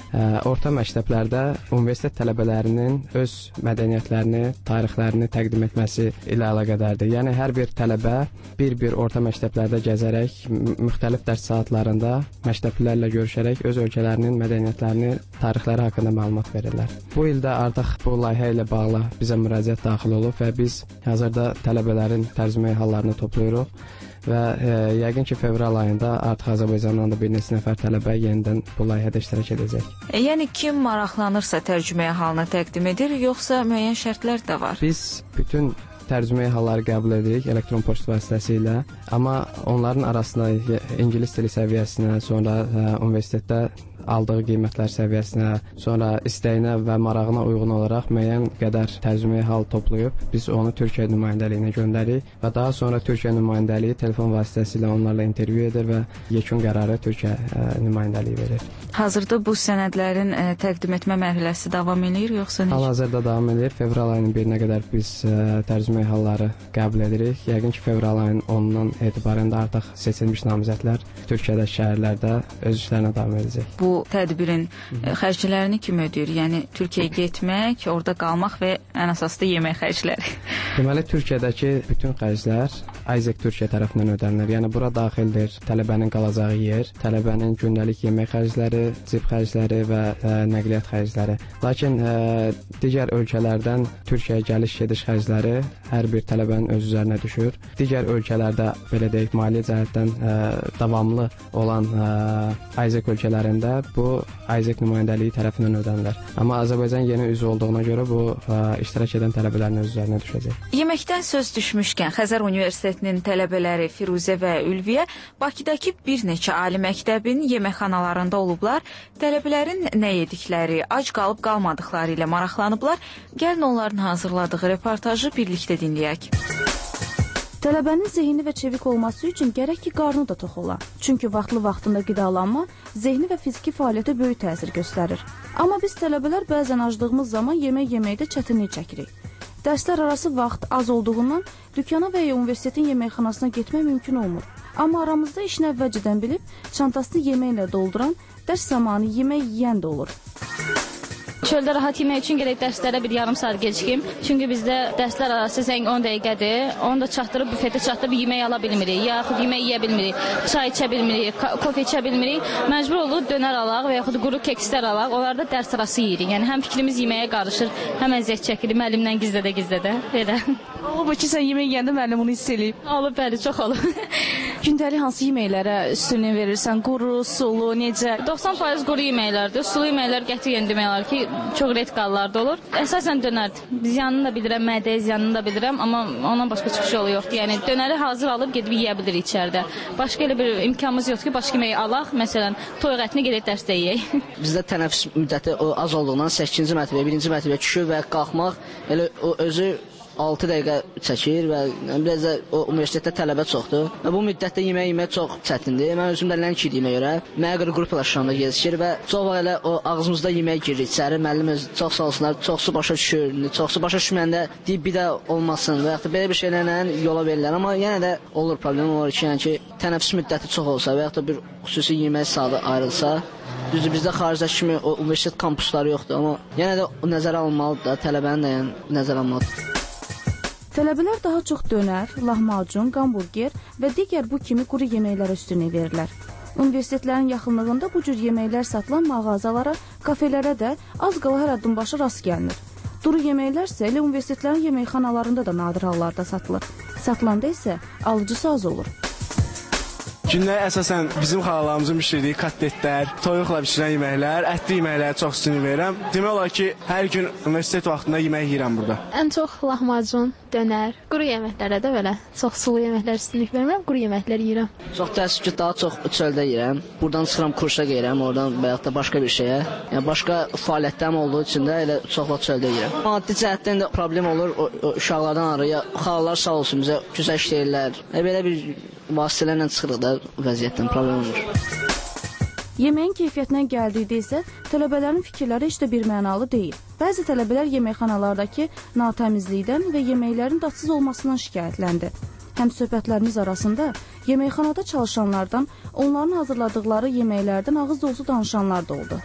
orta məktəblərdə universitet tələbələrinin öz mədəniyyətlərini, tarixlərini təqdim etməsi ilə əlaqədardır. Yəni hər bir tələbə bir orta məktəblərdə gəzərək, müxtəlif dərs saatlarında məktəblilərlə görüşərək öz ölkələrinin mədəniyyətlərini, tarixləri haqqında məlumat verirlər. Bu ildə artıq bu layihə ilə bağlı bizə müraciət daxil olub və biz hazırda tələbələrin tərcümə hallarını toplayırıq və yəqin ki, fevral ayında artıq Azərbaycandan da bir neçə nəfər tələbə yenidən bu layihədə iştirak edəcək. Yəni kim maraqlanırsa tərcüməyə halını təqdim edir, yoxsa müəyyən şərtlər də var? Biz bütün tərcüməyə halları qəbul edirik elektron poçt vasitəsilə, amma onların arasında ingilis dili səviyyəsinə, sonra universitetdə aldığı qiymətlər səviyyəsinə, sonra istəyinə və marağına uyğun olaraq müəyyən qədər tərcüməyə hal toplayıb biz onu Türkiyə nümayəndəliyinə göndəririk və daha sonra Türkiyə nümayəndəliyi telefon vasitəsilə onlarla intervyu edir və yekun qərarı Türkiyə nümayəndəliyi verir. Hazırda bu sənədlərin təqdim etmə mərhələsi davam edir, yoxsa necə? Hal-hazırda davam edir. Fevral ayının 1-nə qədər biz tərcümə halları qəbul edirik. Yəqin ki, fevral ayının 10-dan etibarən də artıq seçilmiş namizədlər Türkiyədə şəhərlərdə öz işlərinə davam edəcək. Bu tədbirin xərclərini kim ödəyir? Yəni Türkiyəyə getmək, orada qalmaq və ən əsası da yemək xərcləri. Deməli, Türkiyədəki bütün xərclər Isaac Türkiyə tərəfindən ödənilir. Yəni bura daxildir tələbənin qalacağı yer, tələbənin gündəlik yemək xərcləri, cib xərcləri və nəqliyyat xərcləri. Lakin digər ölkələrdən Türkiyəyə gəliş-gediş xərcləri hər bir tələbənin öz üzərinə düşür. Digər ölkələrdə, belə deyək, maliyyə cəhətdən davamlı olan Isaac ölkələrində bu Isaac nümayəndəliyi tərəfindən ödənilir. Amma Azərbaycan yeni üzv olduğuna görə bu iştirak edən tələbələrin öz üzərinə düşəcək. Yeməkdən söz düşmüşkən Xəzər Universitetinin tələbələri Firuzə və Ülviyə Bakıdakı bir neçə ali məktəbin yeməkxanalarında olublar. Tələbələrin nə yedikləri, ac qalıb qalmadıqları ilə maraqlanıblar. Gəlin onların hazırladığı reportajı birlikdə dinləyək. Tələbənin zehni və çevik olması üçün gərək ki, qarnı da tox ola. Çünki vaxtında qidalanma zehni və fiziki fəaliyyətə böyük təsir göstərir. Amma biz tələbələr bəzən acdığımız zaman yemək yeməkdə çətinlik çəkirik. Dərslər arası vaxt az olduğundan dükana və ya universitetin yeməkxanasına getmək mümkün olmur. Amma aramızda işini əvvəlcədən bilib, çantasını yeməklə dolduran, dərs zamanı yemək yeyən də olur. Çöldə rahat yemək üçün gərək dərslərə bir yarım saat gecikim. Çünki bizdə dərslər arası zəng 10 dəqiqədir. Onu da çatdırıb büfetə çatdırıb yemək ala bilmirik. Yaxud yemək yeyə bilmirik. Çay içə bilmirik, kofe içə bilmirik. Məcbur olub dönər alaq və yaxud quru kekslər alaq. Onlar da dərs arası yeyirik. Yəni həm fikrimiz yeməyə qarışır, həm əziyyət çəkirik. Müəllimdən gizlədə. Belə. Olub ki, sən yemək yeyəndə müəllim bunu hiss eləyib. Olub, bəli, çox olub. Gündəlik hansı yeməklərə üstünlük verirsən? Quru, sulu, necə? 90% quru yeməklərdir. Sulu yeməklər qətiyyən demək olar ki, çox redqallarda olur. Əsasən dönərdir. Ziyanını da bilirəm, mədə ziyanını da bilirəm, amma ondan başqa çıxış yolu yoxdur. Yəni dönəri hazır alıb gedib yeyə bilirik içəridə. Başqa elə bir imkanımız yoxdur ki, başqa yemək alaq. Məsələn, toyuq ətini gedib dərsdə yeyək. Bizdə tənəffüs müddəti az olduğundan 8-ci mərtəbəyə, 1-ci mərtəbəyə düşür və qalxmaq elə o özü 6 dəqiqə çəkir və biraz da o universitetdə tələbə çoxdur. Bu müddətdə yemək çox çətindir. Mən özüm də lənk yediyimə görə mənə görə qruplaşanda gecikir və çox elə o ağzımızda yemək girir içəri. Müəllim öz çox sağ olsunlar, çoxsu başa düşür. Çoxsu başa düşməndə deyib bir də olmasın və ya da belə bir şeylərlə yola verirlər. Amma yenə də olur problem olur ki, yəni ki, tənəffüs müddəti çox olsa və ya da bir xüsusi yemək saatı ayrılsa, düzdür, bizdə xaricdəki kimi o universitet kampusları yoxdur, amma yenə də nəzərə alınmalıdır da, tələbənin də yəni, nəzərə alınmalıdır. Tələbələr daha çox dönər, lahmacun, hamburger və digər bu kimi quru yeməklərə üstünlük verirlər. Universitetlərin yaxınlığında bu cür yeməklər satılan mağazalara, kafelərə də az qala hər addım başı rast gəlinir. Duru yeməklər isə elə universitetlərin yeməkxanalarında da nadir hallarda satılır. Satılanda isə alıcısı az olur. Günlər əsasən bizim xalalarımızın bişirdiyi kotletlər, toyuqla bişirilən yeməklər, ətli yeməklərə çox üstünlük verirəm. Demək olar ki, hər gün universitet vaxtında yemək yeyirəm burada. Ən çox lahmacun, dönər, quru yeməklərə də belə çox sulu yeməklər üstünlük vermirəm, quru yeməklər yeyirəm. Çox təəssüf ki, daha çox çöldə yeyirəm. Buradan çıxıram kursa gedirəm, oradan və ya da başqa bir şeyə. Yəni başqa fəaliyyətlərim olduğu üçün də elə çoxla çöldə yeyirəm. Maddi cəhətdən də problem olur uşaqlardan araya. Xalalar sağ olsun bizə güzel işləyirlər. Belə bir vasitələrlə çıxırıq da vəziyyətdən problem olur. Yeməyin keyfiyyətinə gəldikdə isə tələbələrin fikirləri heç də bir mənalı deyil. Bəzi tələbələr yeməkxanalardakı natəmizlikdən və yeməklərin dadsız olmasından şikayətləndi. Həm söhbətlərimiz arasında yeməkxanada çalışanlardan, onların hazırladıqları yeməklərdən ağız dolusu danışanlar da oldu.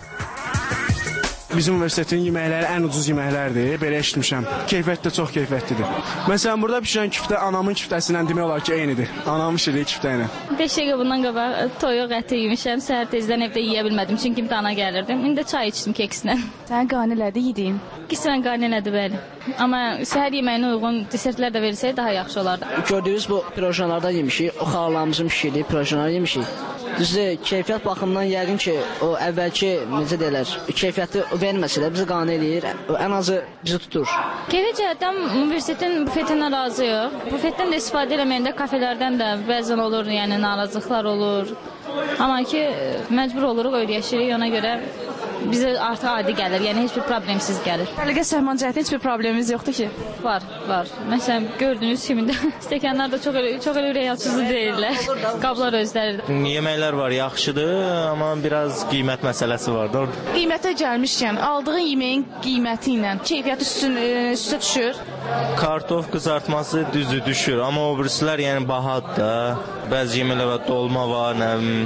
Bizim universitetin yeməkləri ən ucuz yeməklərdir, belə eşitmişəm. Keyfiyyət də çox keyfiyyətlidir. Məsələn, burada bişirən küftə anamın küftəsindən demək olar ki, eynidir. Anamın bişirdiyi küftə ilə. 5 dəqiqə bundan qabaq toyuq əti yemişəm. Səhər tezdən evdə yeyə bilmədim, çünki imtahana gəlirdim. İndi çay içdim keksinə. Sən qarnelədi yedin? Qismən qarnelədi, bəli. Amma səhər yeməyinə uyğun desertlər də verilsəydi daha yaxşı olardı. Gördüyünüz bu pirojnalardan yemişik, o xalalarımızın bişirdiyi pirojnaları yemişik. Düzdür, keyfiyyət baxımından yəqin ki, o əvvəlki, necə deyirlər, keyfiyyəti verməsə də bizi qane eləyir, ən azı bizi tutur. Keyfiyyət cəhətdən universitetin bufetindən razıyıq. Bufetdən də istifadə eləməyəndə kafelərdən də bəzən olur, yəni narazılıqlar olur. Amma ki, məcbur oluruq, öyrəşirik, ona görə bizə artıq adi gəlir, yəni heç bir problemsiz gəlir. Səliqə səhman cəhətdə heç bir problemimiz yoxdur ki? Var. Məsələn, gördüyünüz kimi də stəkanlar da çox elə ürək açıcı deyirlər. Qablar özləridir. Yeməklər var, yaxşıdır, amma biraz qiymət məsələsi var da. Qiymətə gəlmişkən, aldığın yeməyin qiyməti ilə keyfiyyəti üstə düşür? Kartof qızartması düzü düşür, amma o birisilər yəni bahadır da. Bəzi yeməklər var, dolma var,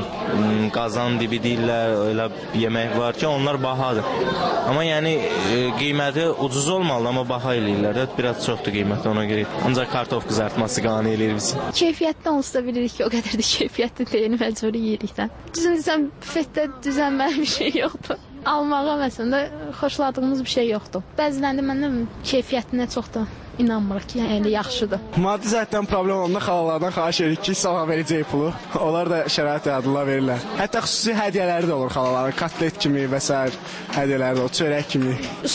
qazan dibi deyirlər, elə yemək var ki, onlar bahadır. Amma yəni qiyməti ucuz olmalı, amma baha eləyirlər də, biraz çoxdur qiyməti ona görə. Ancaq kartof qızartması qane eləyir bizi. Keyfiyyətdən olsa bilirik ki, o qədər də keyfiyyətli deyil, məcburi yeyirikdən. Düzün desəm, bufetdə düzənməli bir şey yoxdur. Almağa məsələn xoşladığımız bir şey yoxdur. Bəzilərində məndən keyfiyyətinə çox da inanmırıq ki, yəni yaxşıdır. Maddi cəhətdən problem olanda xalalardan xahiş edirik ki, sabah verəcək pulu. Onlar da şərait yaradırlar, verirlər. Hətta xüsusi hədiyyələri də olur xalaların, kotlet kimi və s. hədiyyələri də olur, çörək kimi.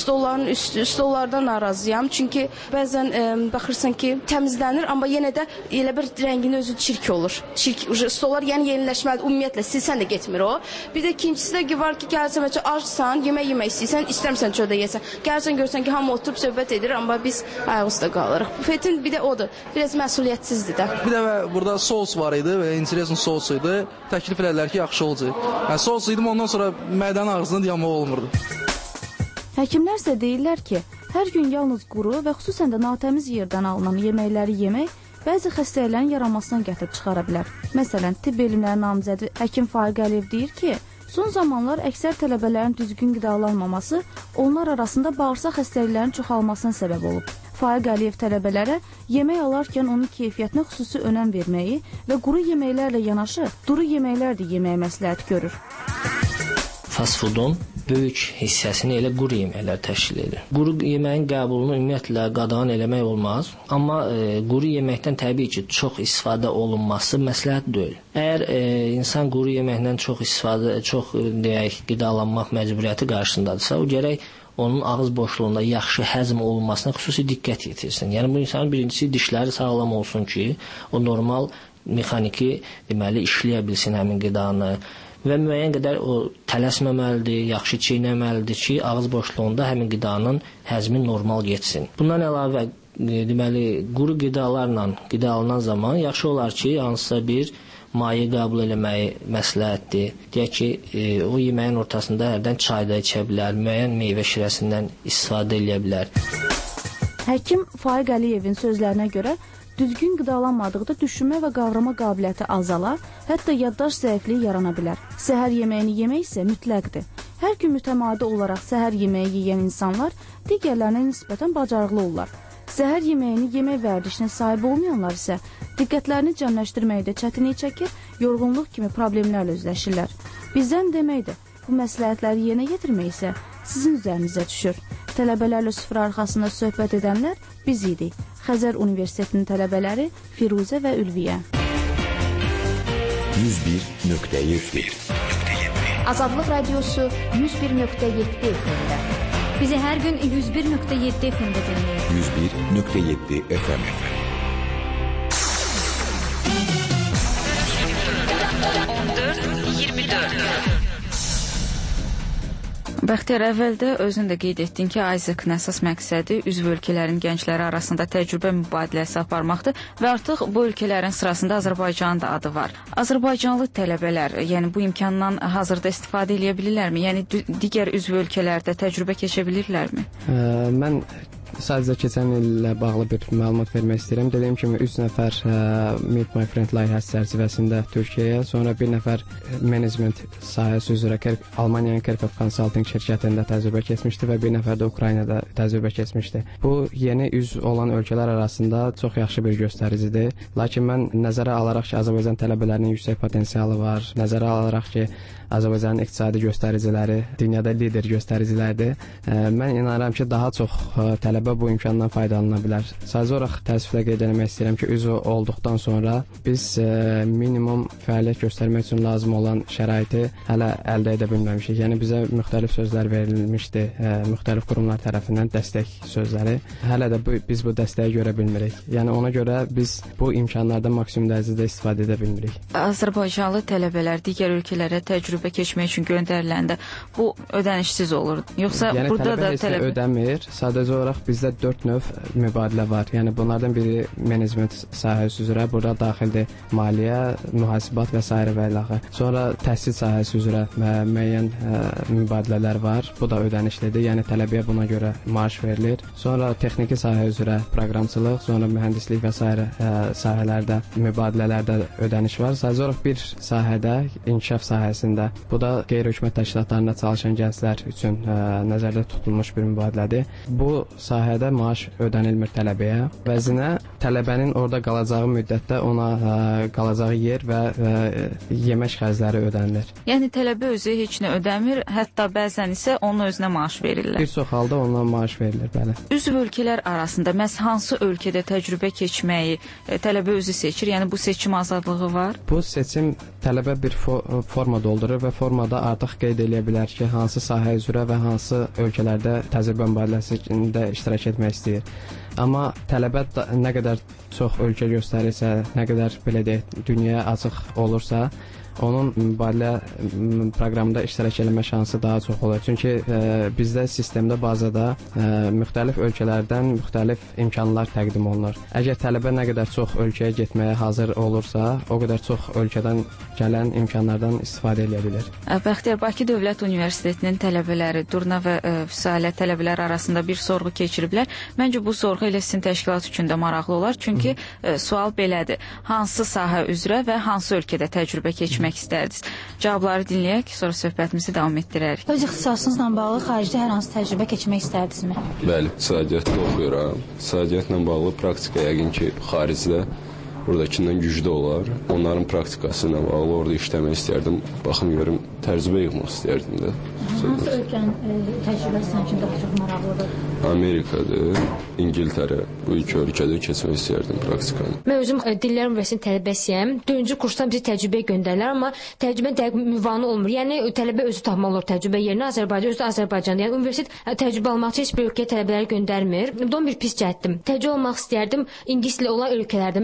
Stollardan narazıyam, çünki bəzən baxırsan ki, təmizlənir, amma yenə də elə bir rənginin özü çirk olur. Stollar yəni yeniləşməlidir, ümumiyyətlə silsən də getmir o. Bir də ikincisi də ki, var ki, gəlsən və acsan, yemək yemək istəyirsən, istəmirsən çöldə yesən. Gəlsən görsən ki, hamı oturub söhbət edir, amma biz ayaqüstə qalırıq. Bufetin bir də odur, biraz məsuliyyətsizdir də. Bir də burada sos var idi və interesin sosu idi. Təklif elədilər ki, yaxşı olacaq. Yəni sos idim, ondan sonra mədənin ağzını dayanmaq olmurdu. Həkimlər isə deyirlər ki, hər gün yalnız quru və xüsusən də natəmiz yerdən alınan yeməkləri yemək bəzi xəstəliklərin yaranmasına gətirib çıxara bilər. Məsələn, tibb elmləri namizədi həkim Faiq Əliyev deyir ki, son zamanlar əksər tələbələrin düzgün qidalanmaması onlar arasında bağırsaq xəstəliklərinin çoxalmasına səbəb olub. Faiq Əliyev tələbələrə yemək alarkən onun keyfiyyətinə xüsusi önəm verməyi və quru yeməklərlə yanaşı duru yeməklər də yeməyə məsləhət görür. Fast foodun böyük hissəsini elə quru yeməklər təşkil edir. Quru yeməyin qəbulunu ümumiyyətlə qadağan eləmək olmaz, amma quru yeməkdən təbii ki, çox istifadə olunması məsləhət deyil. Əgər insan quru yeməkdən çox qidalanmaq məcburiyyəti qarşısındadırsa, o gərək onun ağız boşluğunda yaxşı həzm olunmasına xüsusi diqqət yetirsin. Yəni bu insanın birincisi dişləri sağlam olsun ki, o normal mexaniki deməli işləyə bilsin həmin qidanı. Və müəyyən qədər o tələsməməlidir, yaxşı çiynəməlidir ki, ağız boşluğunda həmin qidanın həzmi normal getsin. Bundan əlavə deməli, quru qidalarla qidalanan zaman yaxşı olar ki, hansısa bir maye qəbul eləməyi məsləhətdir. Deyək ki, o yeməyin ortasında hərdən çay da içə bilər, müəyyən meyvə şirəsindən istifadə edə bilər. Həkim Faiq Əliyevin sözlərinə görə düzgün qidalanmadıqda düşünmə və qavrama qabiliyyəti azalar, hətta yaddaş zəifliyi yarana bilər. Səhər yeməyini yemək isə mütləqdir. Hər gün mütəmadi olaraq səhər yeməyi yeyən insanlar digərlərinə nisbətən bacarıqlı olurlar. Səhər yeməyini yemək vərdişinə sahib olmayanlar isə diqqətlərini cəmləşdirməkdə çətinlik çəkir, yorğunluq kimi problemlərlə üzləşirlər. Bizdən deməkdir, bu məsləhətləri yerinə yetirmək isə sizin üzərinizə düşür. Tələbələrlə süfrə arxasında söhbət edənlər biz idik. Xəzər Universitetinin tələbələri Firuzə və Ülviyə. 101.7 Azadlıq Radiosu 101.7 FM-də. Bizi hər gün 101.7 FM-də dinləyin. 101.7 FM. Bəxtiyar, əvvəldə özün də qeyd etdin ki, Isaac-ın əsas məqsədi üzv ölkələrin gəncləri arasında təcrübə mübadiləsi aparmaqdır və artıq bu ölkələrin sırasında Azərbaycanın da adı var. Azərbaycanlı tələbələr, yəni bu imkandan hazırda istifadə edə bilirlərmi? Yəni digər üzv ölkələrdə təcrübə keçə bilirlərmi? Mən sadəcə keçən illə bağlı bir məlumat vermək istəyirəm. Dediyim kimi 3 nəfər Meet My Friend layihəsi çərçivəsində Türkiyəyə, sonra bir nəfər menecment sahəsi üzrə Almaniyanın Kirkov Consulting şirkətində təcrübə keçmişdi və bir nəfər də Ukraynada təcrübə keçmişdi. Bu yeni üzv olan ölkələr arasında çox yaxşı bir göstəricidir. Lakin mən nəzərə alaraq ki, Azərbaycan tələbələrinin yüksək potensialı var, nəzərə alaraq ki, Azərbaycanın iqtisadi göstəriciləri dünyada lider göstəricilərdir. Mən inanıram ki, daha çox tələbə bu imkandan faydalana bilər. Sadəcə olaraq təəssüflə qeyd etmək istəyirəm ki, üzv olduqdan sonra biz minimum fəaliyyət göstərmək üçün lazım olan şəraiti hələ əldə edə bilməmişik. Yəni bizə müxtəlif sözlər verilmişdi, müxtəlif qurumlar tərəfindən dəstək sözləri. Hələ də biz bu dəstəyi görə bilmirik. Yəni ona görə biz bu imkanlardan maksimum dərəcədə istifadə edə bilmirik. Azərbaycanlı tələbələr digər ölkələrə təcrübə keçmək üçün göndəriləndə bu ödənişsiz olur. Yoxsa yəni, burada da tələbə ödəmir. Sadəcə olaraq bizdə 4 növ mübadilə var. Yəni bunlardan biri menecment sahəsi üzrə, burada daxildir maliyyə, mühasibat və s. və ilaxı. Sonra təhsil sahəsi üzrə müəyyən mübadilələr var. Bu da ödənişlidir. Yəni tələbəyə buna görə maaş verilir. Sonra texniki sahə üzrə proqramçılıq, sonra mühəndislik və s. sahələrdə mübadilələrdə ödəniş var. Sadəcə olaraq bir sahədə, inkişaf sahəsində, bu da qeyri-hökumət təşkilatlarında çalışan gənclər üçün nəzərdə tutulmuş bir mübadilədir. Bu sahədə maaş ödənilmir tələbəyə. Vəzinə tələbənin orada qalacağı müddətdə ona qalacağı yer və yemək xərcləri ödənilir. Yəni tələbə özü heç nə ödəmir, hətta bəzən isə onun özünə maaş verirlər. Bir çox halda ona maaş verilir, bəli. Üzv ölkələr arasında məhz hansı ölkədə təcrübə keçməyi tələbə özü seçir? Yəni bu seçim azadlığı var? Bu seçim tələbə bir forma doldurur və formada artıq qeyd edə bilər ki, hansı sahə üzrə və hansı ölkələrdə təcrübə mübadiləsində iştirak etmək istəyir. Amma tələbə nə qədər çox ölkə göstərirsə, nə qədər belə deyək, dünyaya açıq olursa, onun mübadilə proqramında iştirak etmə şansı daha çox olur. Çünki bizdə sistemdə bazada müxtəlif ölkələrdən müxtəlif imkanlar təqdim olunur. Əgər tələbə nə qədər çox ölkəyə getməyə hazır olursa, o qədər çox ölkədən gələn imkanlardan istifadə edə bilər. Bəxtiyar, Bakı Dövlət Universitetinin tələbələri Durna və Vüsalə tələbələr arasında bir sorğu keçiriblər. Məncə bu sorğu elə sizin təşkilat üçün də maraqlı olar. Çünki sual belədir. Hansı sahə üzrə və hansı ölkədə təcrübə keçmək istərdiniz? Cavabları dinləyək, sonra söhbətimizi davam etdirərik. Öz ixtisasınızla bağlı xaricdə hər hansı təcrübə keçmək istərdinizmi? Bəli, iqtisadiyyatda oxuyuram. İqtisadiyyatla bağlı praktika yəqin ki, xaricdə buradakindən güclü olar. Onların praktikası ilə bağlı orada işləmək istərdim. Baxım görüm, təcrübə yığmaq istərdim də. Hansı ölkənin təcrübəsi sənin üçün daha çox maraqlıdır? Amerikadır, İngiltərə. Bu iki ölkədə keçmək istərdim praktikanı. Mən özüm Dillər Universitetinin tələbəsiyəm. 4-cü kursdan bizi təcrübəyə göndərirlər, amma təcrübə dəqiq ünvanı olmur. Yəni tələbə özü tapmalı olur təcrübə yerinə. Azərbaycan özü Azərbaycanda. Yəni universitet təcrübə almaq üçün heç bir ölkəyə tələbələri göndərmir. Bundan bir pis cəhətdim. Təcrübə almaq istərdim ingilis dilli olan ölkələrdə. Məsələn,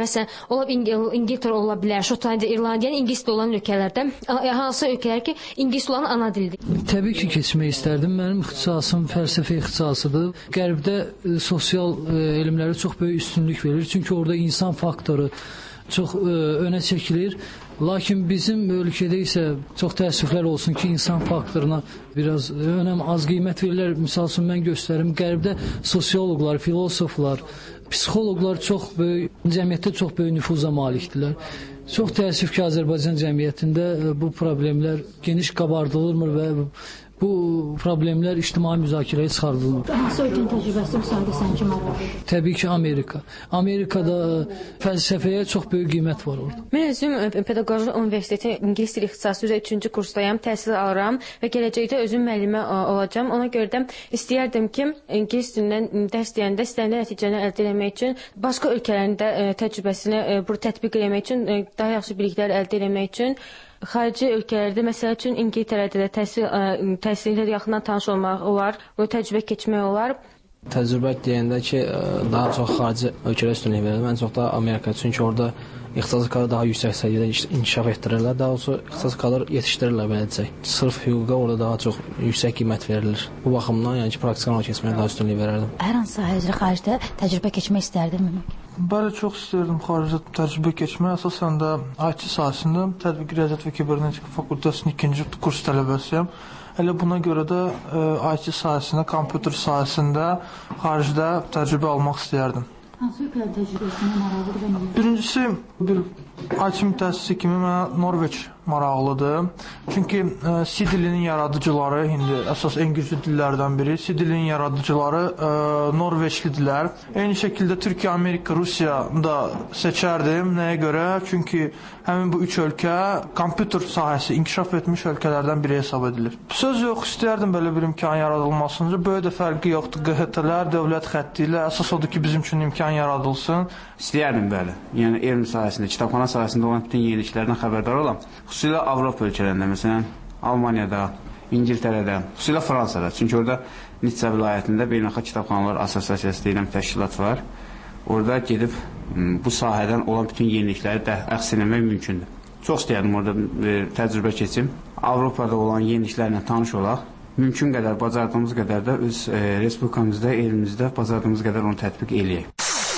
ola İngiltərə ola bilər, Şotlandiya, İrlandiya, ingilis dili olan ölkələrdə hansı ölkələr ki, ingilis olan ana dilidir? Təbii ki, keçmək istərdim. Mənim ixtisasım fəlsəfə ixtisasıdır. Qərbdə sosial elmlərə çox böyük üstünlük verir. Çünki orada insan faktoru çox önə çəkilir. Lakin bizim ölkədə isə çox təəssüflər olsun ki, insan faktoruna biraz önəm, az qiymət verirlər. Misal üçün mən göstərim, Qərbdə sosioloqlar, filosoflar, psixoloqlar çox böyük, cəmiyyətdə çox böyük nüfuza malikdirlər. Çox təəssüf ki, Azərbaycan cəmiyyətində bu problemlər geniş qabardılmır və bu problemlər ictimai müzakirəyə çıxardılmır. Hansı ölkənin təcrübəsi müsahidə sən ki, maraqlıdır? Təbii ki, Amerika. Amerikada fəlsəfəyə çox böyük qiymət var orada. Mən özüm Pedaqoji Universiteti İngilis dili ixtisası üzrə 3-cü kursdayam, təhsil alıram və gələcəkdə özüm müəllimə olacağam. Ona görə də istəyərdim ki, İngilis dilindən dərs deyəndə istənilən nəticəni əldə etmək üçün başqa ölkələrin də təcrübəsini burada tətbiq etmək üçün, daha yaxşı biliklər əldə etmək üçün xarici ölkələrdə, məsəl üçün İngiltərədə də təhsillə yaxından tanış olmaq olar, bu təcrübə keçmək olar. Təcrübə deyəndə ki, daha çox xarici ölkələrə üstünlük verir. Mən çox da Amerika, çünki orada ixtisas kadrı daha yüksək səviyyədə inkişaf etdirirlər, daha doğrusu ixtisas kadrı yetişdirirlər belə deyək. Sırf hüquqa orada daha çox yüksək qiymət verilir. Bu baxımdan yəni ki, praktik sınava keçməyə daha üstünlük verərdim. Hər hansı sahədə xaricdə təcrübə keçmək istərdinmi? Bəli, çox istəyirdim xaricdə təcrübə keçmək. Əsasən də IT sahəsində tətbiqi riyaziyyat və kibernetika fakültəsinin 2-ci kurs tələbəsiyəm. Elə buna görə də IT sahəsində, kompüter sahəsində xaricdə təcrübə almaq istəyərdim. Hansı ölkələr təcrübəsində maraqlıdır və niyə? Birincisi, bir IT mütəssisi kimi mənə Norveç maraqlıdır. Çünki C dilinin yaradıcıları, indi əsas ən güclü dillərdən biri, C dilinin yaradıcıları Norveçlidirlər. Eyni şəkildə Türkiyə, Amerika, Rusiya da seçərdim. Nəyə görə? Çünki həmin bu üç ölkə kompüter sahəsi inkişaf etmiş ölkələrdən biri hesab edilir. Söz yox, istəyərdim belə bir imkan yaradılmasınca. Böyle də fərqi yoxdur. QHT-lər dövlət xətti ilə əsas odur ki, bizim üçün imkan yaradılsın. İstəyərdim bəli. Yəni elm sahəsində, kitabxana sahəsində olan bütün yeniliklərdən xəbərdar olam. Xüsusilə Avropa ölkələrində, məsələn, Almaniyada, İngiltərədə, xüsusilə Fransada. Çünki orada Nitsa vilayətində Beynəlxalq Kitabxanalar Assosiasiyası deyilən təşkilat var. Orada gedib bu sahədən olan bütün yenilikləri də əxs etmək mümkündür. Çox istəyərdim orada təcrübə keçim. Avropada olan yeniliklərlə tanış olaq. Mümkün qədər, bacardığımız qədər də öz respublikamızda, elimizdə bacardığımız qədər onu tətbiq eləyək.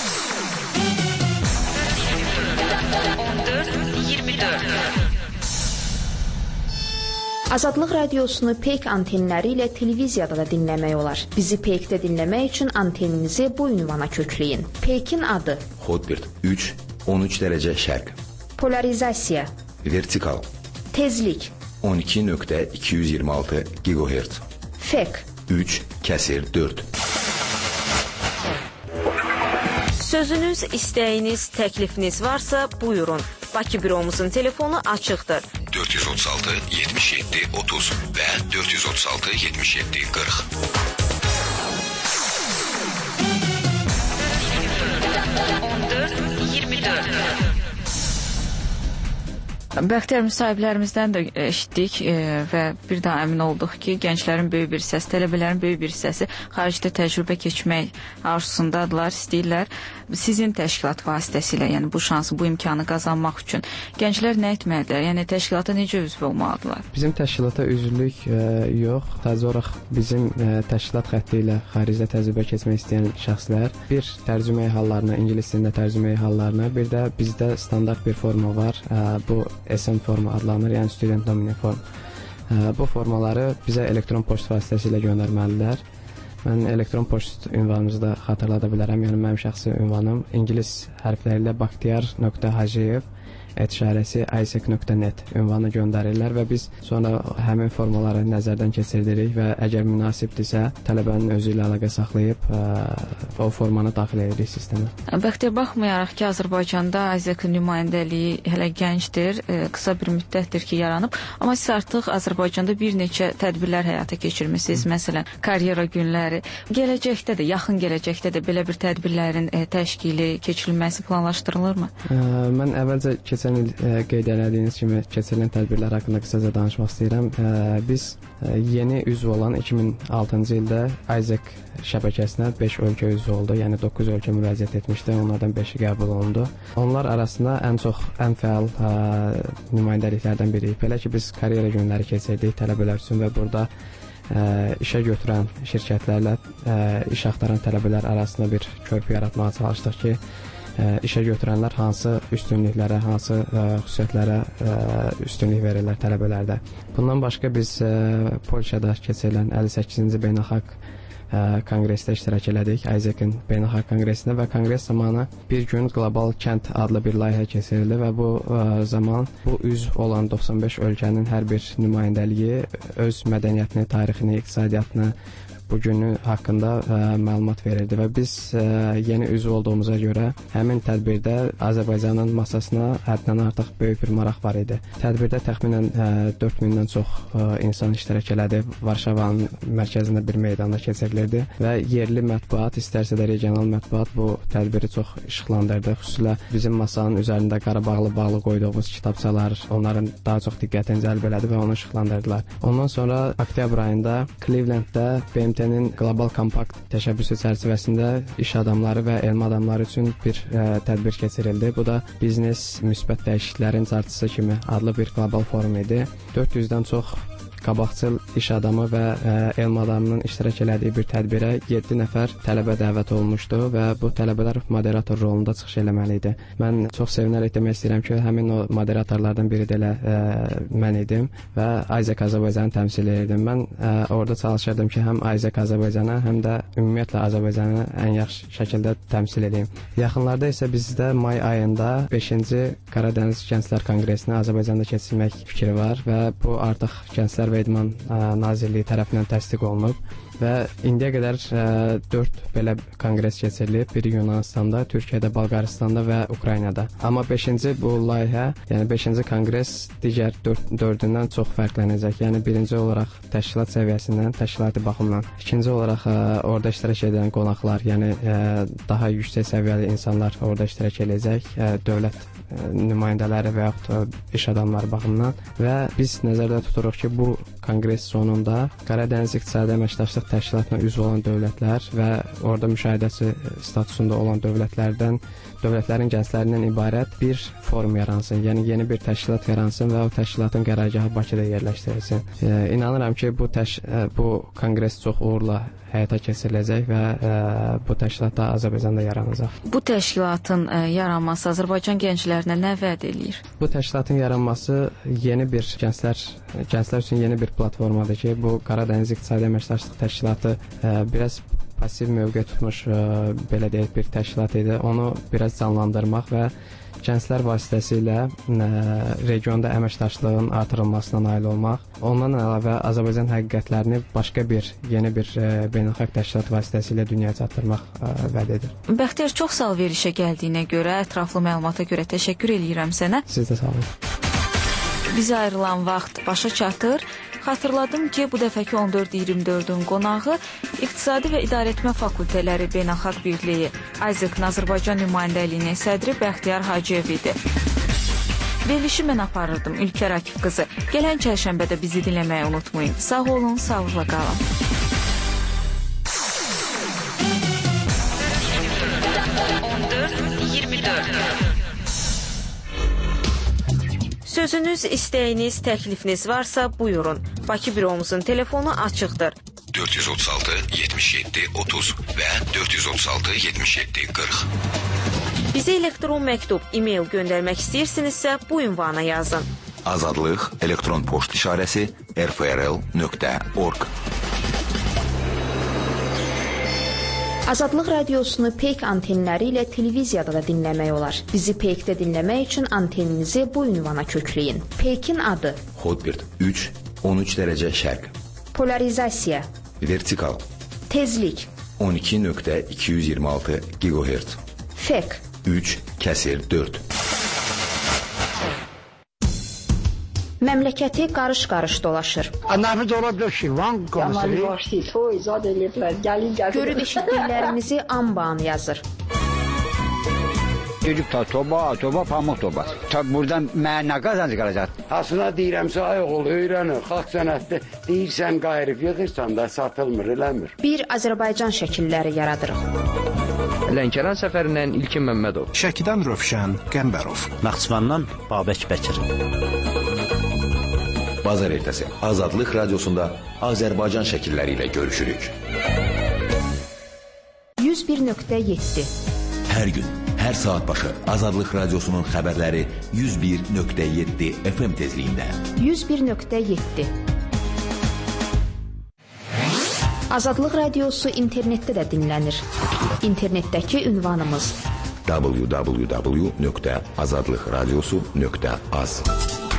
14-24 Azadlıq radiosunu Peyk antenləri ilə televiziyada da dinləmək olar. Bizi Peykdə dinləmək üçün anteninizi bu ünvana kökləyin. Peykin adı: Hotbird 3-13 dərəcə şərq. Polarizasiya: Vertikal. Tezlik: 12.226 GHz. Fek: 3/4. Sözünüz, istəyiniz, təklifiniz varsa buyurun. Bakı büromuzun telefonu açıqdır. 436 77 30 və 436 77 40. Bəxtiyar müsahiblərimizdən də eşitdik və bir daha əmin olduq ki, gənclərin böyük bir hissəsi, tələbələrin böyük bir hissəsi xaricdə təcrübə keçmək arzusundadırlar, istəyirlər. Sizin təşkilat vasitəsilə, yəni bu şansı, bu imkanı qazanmaq üçün gənclər nə etməlidirlər? Yəni təşkilata necə üzv olmalıdırlar? Bizim təşkilata üzvlük yox, sadəcə olaraq bizim təşkilat xətti ilə xaricdə təcrübə keçmək istəyən şəxslər bir tərcümə hallarına, ingilis dilində tərcümə hallarına, bir də bizdə standart bir forma var. Bu SM forma adlanır, yəni Student Nominee form. Bu formaları bizə elektron poçt vasitəsilə göndərməlidirlər. Mən elektron poçt ünvanımızı da xatırlada bilərəm. Yəni mənim şəxsi ünvanım ingilis hərfləri ilə bakhtiyar.hajiyev@isec.net ünvanına göndərirlər və biz sonra həmin formaları nəzərdən keçirdirik və əgər münasibdirsə, tələbənin özü ilə əlaqə saxlayıb o formanı daxil edirik sistemə. Bəxtiyar, baxmayaraq ki, Azərbaycanda ISEC nümayəndəliyi hələ gəncdir, qısa bir müddətdir ki, yaranıb, amma siz artıq Azərbaycanda bir neçə tədbirlər həyata keçirmisiniz. Məsələn, karyera günləri. Gələcəkdə də, yaxın gələcəkdə də belə bir tədbirlərin təşkili, keçirilməsi planlaşdırılırmı? Mən əvvəlcə keçən il qeyd etdiyiniz kimi keçirilən tədbirlər haqqında qısaca danışmaq istəyirəm. Biz yeni üzv olan 2006-cı ildə ISEC şəbəkəsinə 5 ölkə üzv oldu. Yəni 9 ölkə müraciət etmişdi, onlardan 5-i qəbul olundu. Onlar arasında ən fəal nümayəndəliklərdən biri. Belə ki, biz karyera günləri keçirdik tələbələr üçün və burada işə götürən şirkətlərlə iş axtaran tələbələr arasında bir körpü yaratmağa çalışdıq ki, işə götürənlər hansı üstünlüklərə, hansı xüsusiyyətlərə üstünlük verirlər tələbələrdə. Bundan başqa biz Polşada keçirilən 58-ci beynəlxalq konqresdə iştirak elədik, ISEC-in beynəlxalq konqresində və konqres zamanı bir gün Qlobal Kənd adlı bir layihə keçirildi və bu zaman bu üzv olan 95 ölkənin hər bir nümayəndəliyi öz mədəniyyətini, tarixini, iqtisadiyyatını, bu günü haqqında məlumat verirdi və biz yeni üzv olduğumuza görə həmin tədbirdə Azərbaycanın masasına həddən artıq böyük bir maraq var idi. Tədbirdə təxminən 4000-dən çox insan iştirak elədi. Varşavanın mərkəzində bir meydanda keçirilirdi və yerli mətbuat, istərsə də regional mətbuat bu tədbiri çox işıqlandırdı. Xüsusilə bizim masanın üzərində Qarabağlı bağlı qoyduğumuz kitabçalar onların daha çox diqqətini cəlb elədi və onu işıqlandırdılar. Ondan sonra oktyabr ayında Clevelanddə BMT-nin Qlobal Kompakt təşəbbüsü çərçivəsində iş adamları və elm adamları üçün bir tədbir keçirildi. Bu da biznes müsbət dəyişikliklərin cartısı kimi adlı bir qlobal forum idi. 400-dən çox qabaqcıl iş adamı və elm adamının iştirak elədiyi bir tədbirə 7 nəfər tələbə dəvət olunmuşdu və bu tələbələr moderator rolunda çıxış eləməli idi. Mən çox sevinərək demək istəyirəm ki, həmin o moderatorlardan biri də elə mən idim və ISEC Azərbaycanı təmsil edirdim. Mən orada çalışırdım ki, həm ISEC Azərbaycanı, həm də ümumiyyətlə Azərbaycanı ən yaxşı şəkildə təmsil edeyim. Yaxınlarda isə bizdə may ayında 5-ci Qaradəniz Gənclər Konqresini Azərbaycanda keçirmək fikri var və bu artıq Gənclər və İdman Nazirliyi tərəfindən təsdiq olunub və indiyə qədər 4 belə konqres keçirilib. Biri Yunanıstanda, Türkiyədə, Bolqarıstanda və Ukraynada. Amma 5-ci bu layihə, yəni 5-ci konqres digər 4-ündən çox fərqlənəcək. Yəni birinci olaraq təşkilat səviyyəsindən, təşkilati baxımdan. İkinci olaraq orada iştirak edən qonaqlar, yəni daha yüksək səviyyəli insanlar orada iştirak edəcək. Dövlət nümayəndələri və yaxud iş adamları baxımından və biz nəzərdə tuturuq ki, bu konqres sonunda Qaradəniz İqtisadi Əməkdaşlıq Təşkilatına üzv olan dövlətlər və orada müşahidəçi statusunda olan dövlətlərin gənclərindən ibarət bir forum yaransın, yəni yeni bir təşkilat yaransın və o təşkilatın qərargahı Bakıda yerləşdirilsin. İnanıram ki, bu konqres çox uğurla həyata keçiriləcək və bu təşkilat da Azərbaycanda yaranacaq. Bu təşkilatın yaranması Azərbaycan gənclərinə nə vəd eləyir? Bu təşkilatın yaranması yeni bir gənclər üçün yeni bir platformadır ki, bu Qaradəniz İqtisadi Əməkdaşlıq Təşkilatı biraz pasiv mövqe tutmuş belə deyək bir təşkilat idi. Onu biraz canlandırmaq və gənclər vasitəsilə regionda əməkdaşlığın artırılmasına nail olmaq, ondan əlavə Azərbaycan həqiqətlərini başqa yeni bir beynəlxalq təşkilat vasitəsilə dünyaya çatdırmaq vəd edir. Bəxtiyar, çox sağ ol verilişə gəldiyinə görə, ətraflı məlumata görə təşəkkür eləyirəm sənə. Siz də sağ olun. Bizə ayrılan vaxt başa çatır. Xatırladım ki, bu dəfəki 14-24-ün qonağı İqtisadi və İdarəetmə Fakültələri Beynəlxalq Birliyi ISEC-in Azərbaycan nümayəndəliyinin sədri Bəxtiyar Hacıyev idi. Verilişi mən aparırdım, Ülkər Akif qızı. Gələn çərşənbədə bizi dinləməyi unutmayın. Sağ olun, sağlıqla qalın. Sözünüz, istəyiniz, təklifiniz varsa buyurun. Bakı büromuzun telefonu açıqdır. 436 77 30 və 436 77 40. Bizə elektron məktub, e-mail göndərmək istəyirsinizsə bu ünvana yazın. Azadlıq elektron poçt işarəsi rfrl.org. Azadlıq radiosunu Peyk antenləri ilə televiziyada da dinləmək olar. Bizi Peykdə dinləmək üçün anteninizi bu ünvana kökləyin. Peykin adı: Hotbird 3, 13 dərəcə şərq. Polarizasiya: Vertikal. Tezlik: 12.226 GHz. Fek: 3/4. Məmləkəti qarış-qarış dolaşır. Nəfid ola bilər ki, Van qonusunu izad eləyiblər. Görüb eşitdiklərimizi anban yazır. Gedib ta toba, pamuk toba. Buradan mənə nə qazancı qalacaq? Aslında deyirəmsə, ay oğul, öyrənir, xalq sənətdə deyirsən, qayırıb yığırsan da satılmır, eləmir. Bir Azərbaycan şəkilləri yaradırıq. Lənkəran səfərindən İlkin Məmmədov. Şəkidən Rövşən Qəmbərov. Naxçıvandan Babək Bəkir. Bazar ertəsi Azadlıq Radiosunda Azərbaycan şəkilləri ilə görüşürük. 101.7 Hər gün, hər saat başı Azadlıq Radiosunun xəbərləri 101.7 FM tezliyində. 101.7 Azadlıq Radiosu internetdə də dinlənir. İnternetdəki ünvanımız www.azadlıqradiosu.az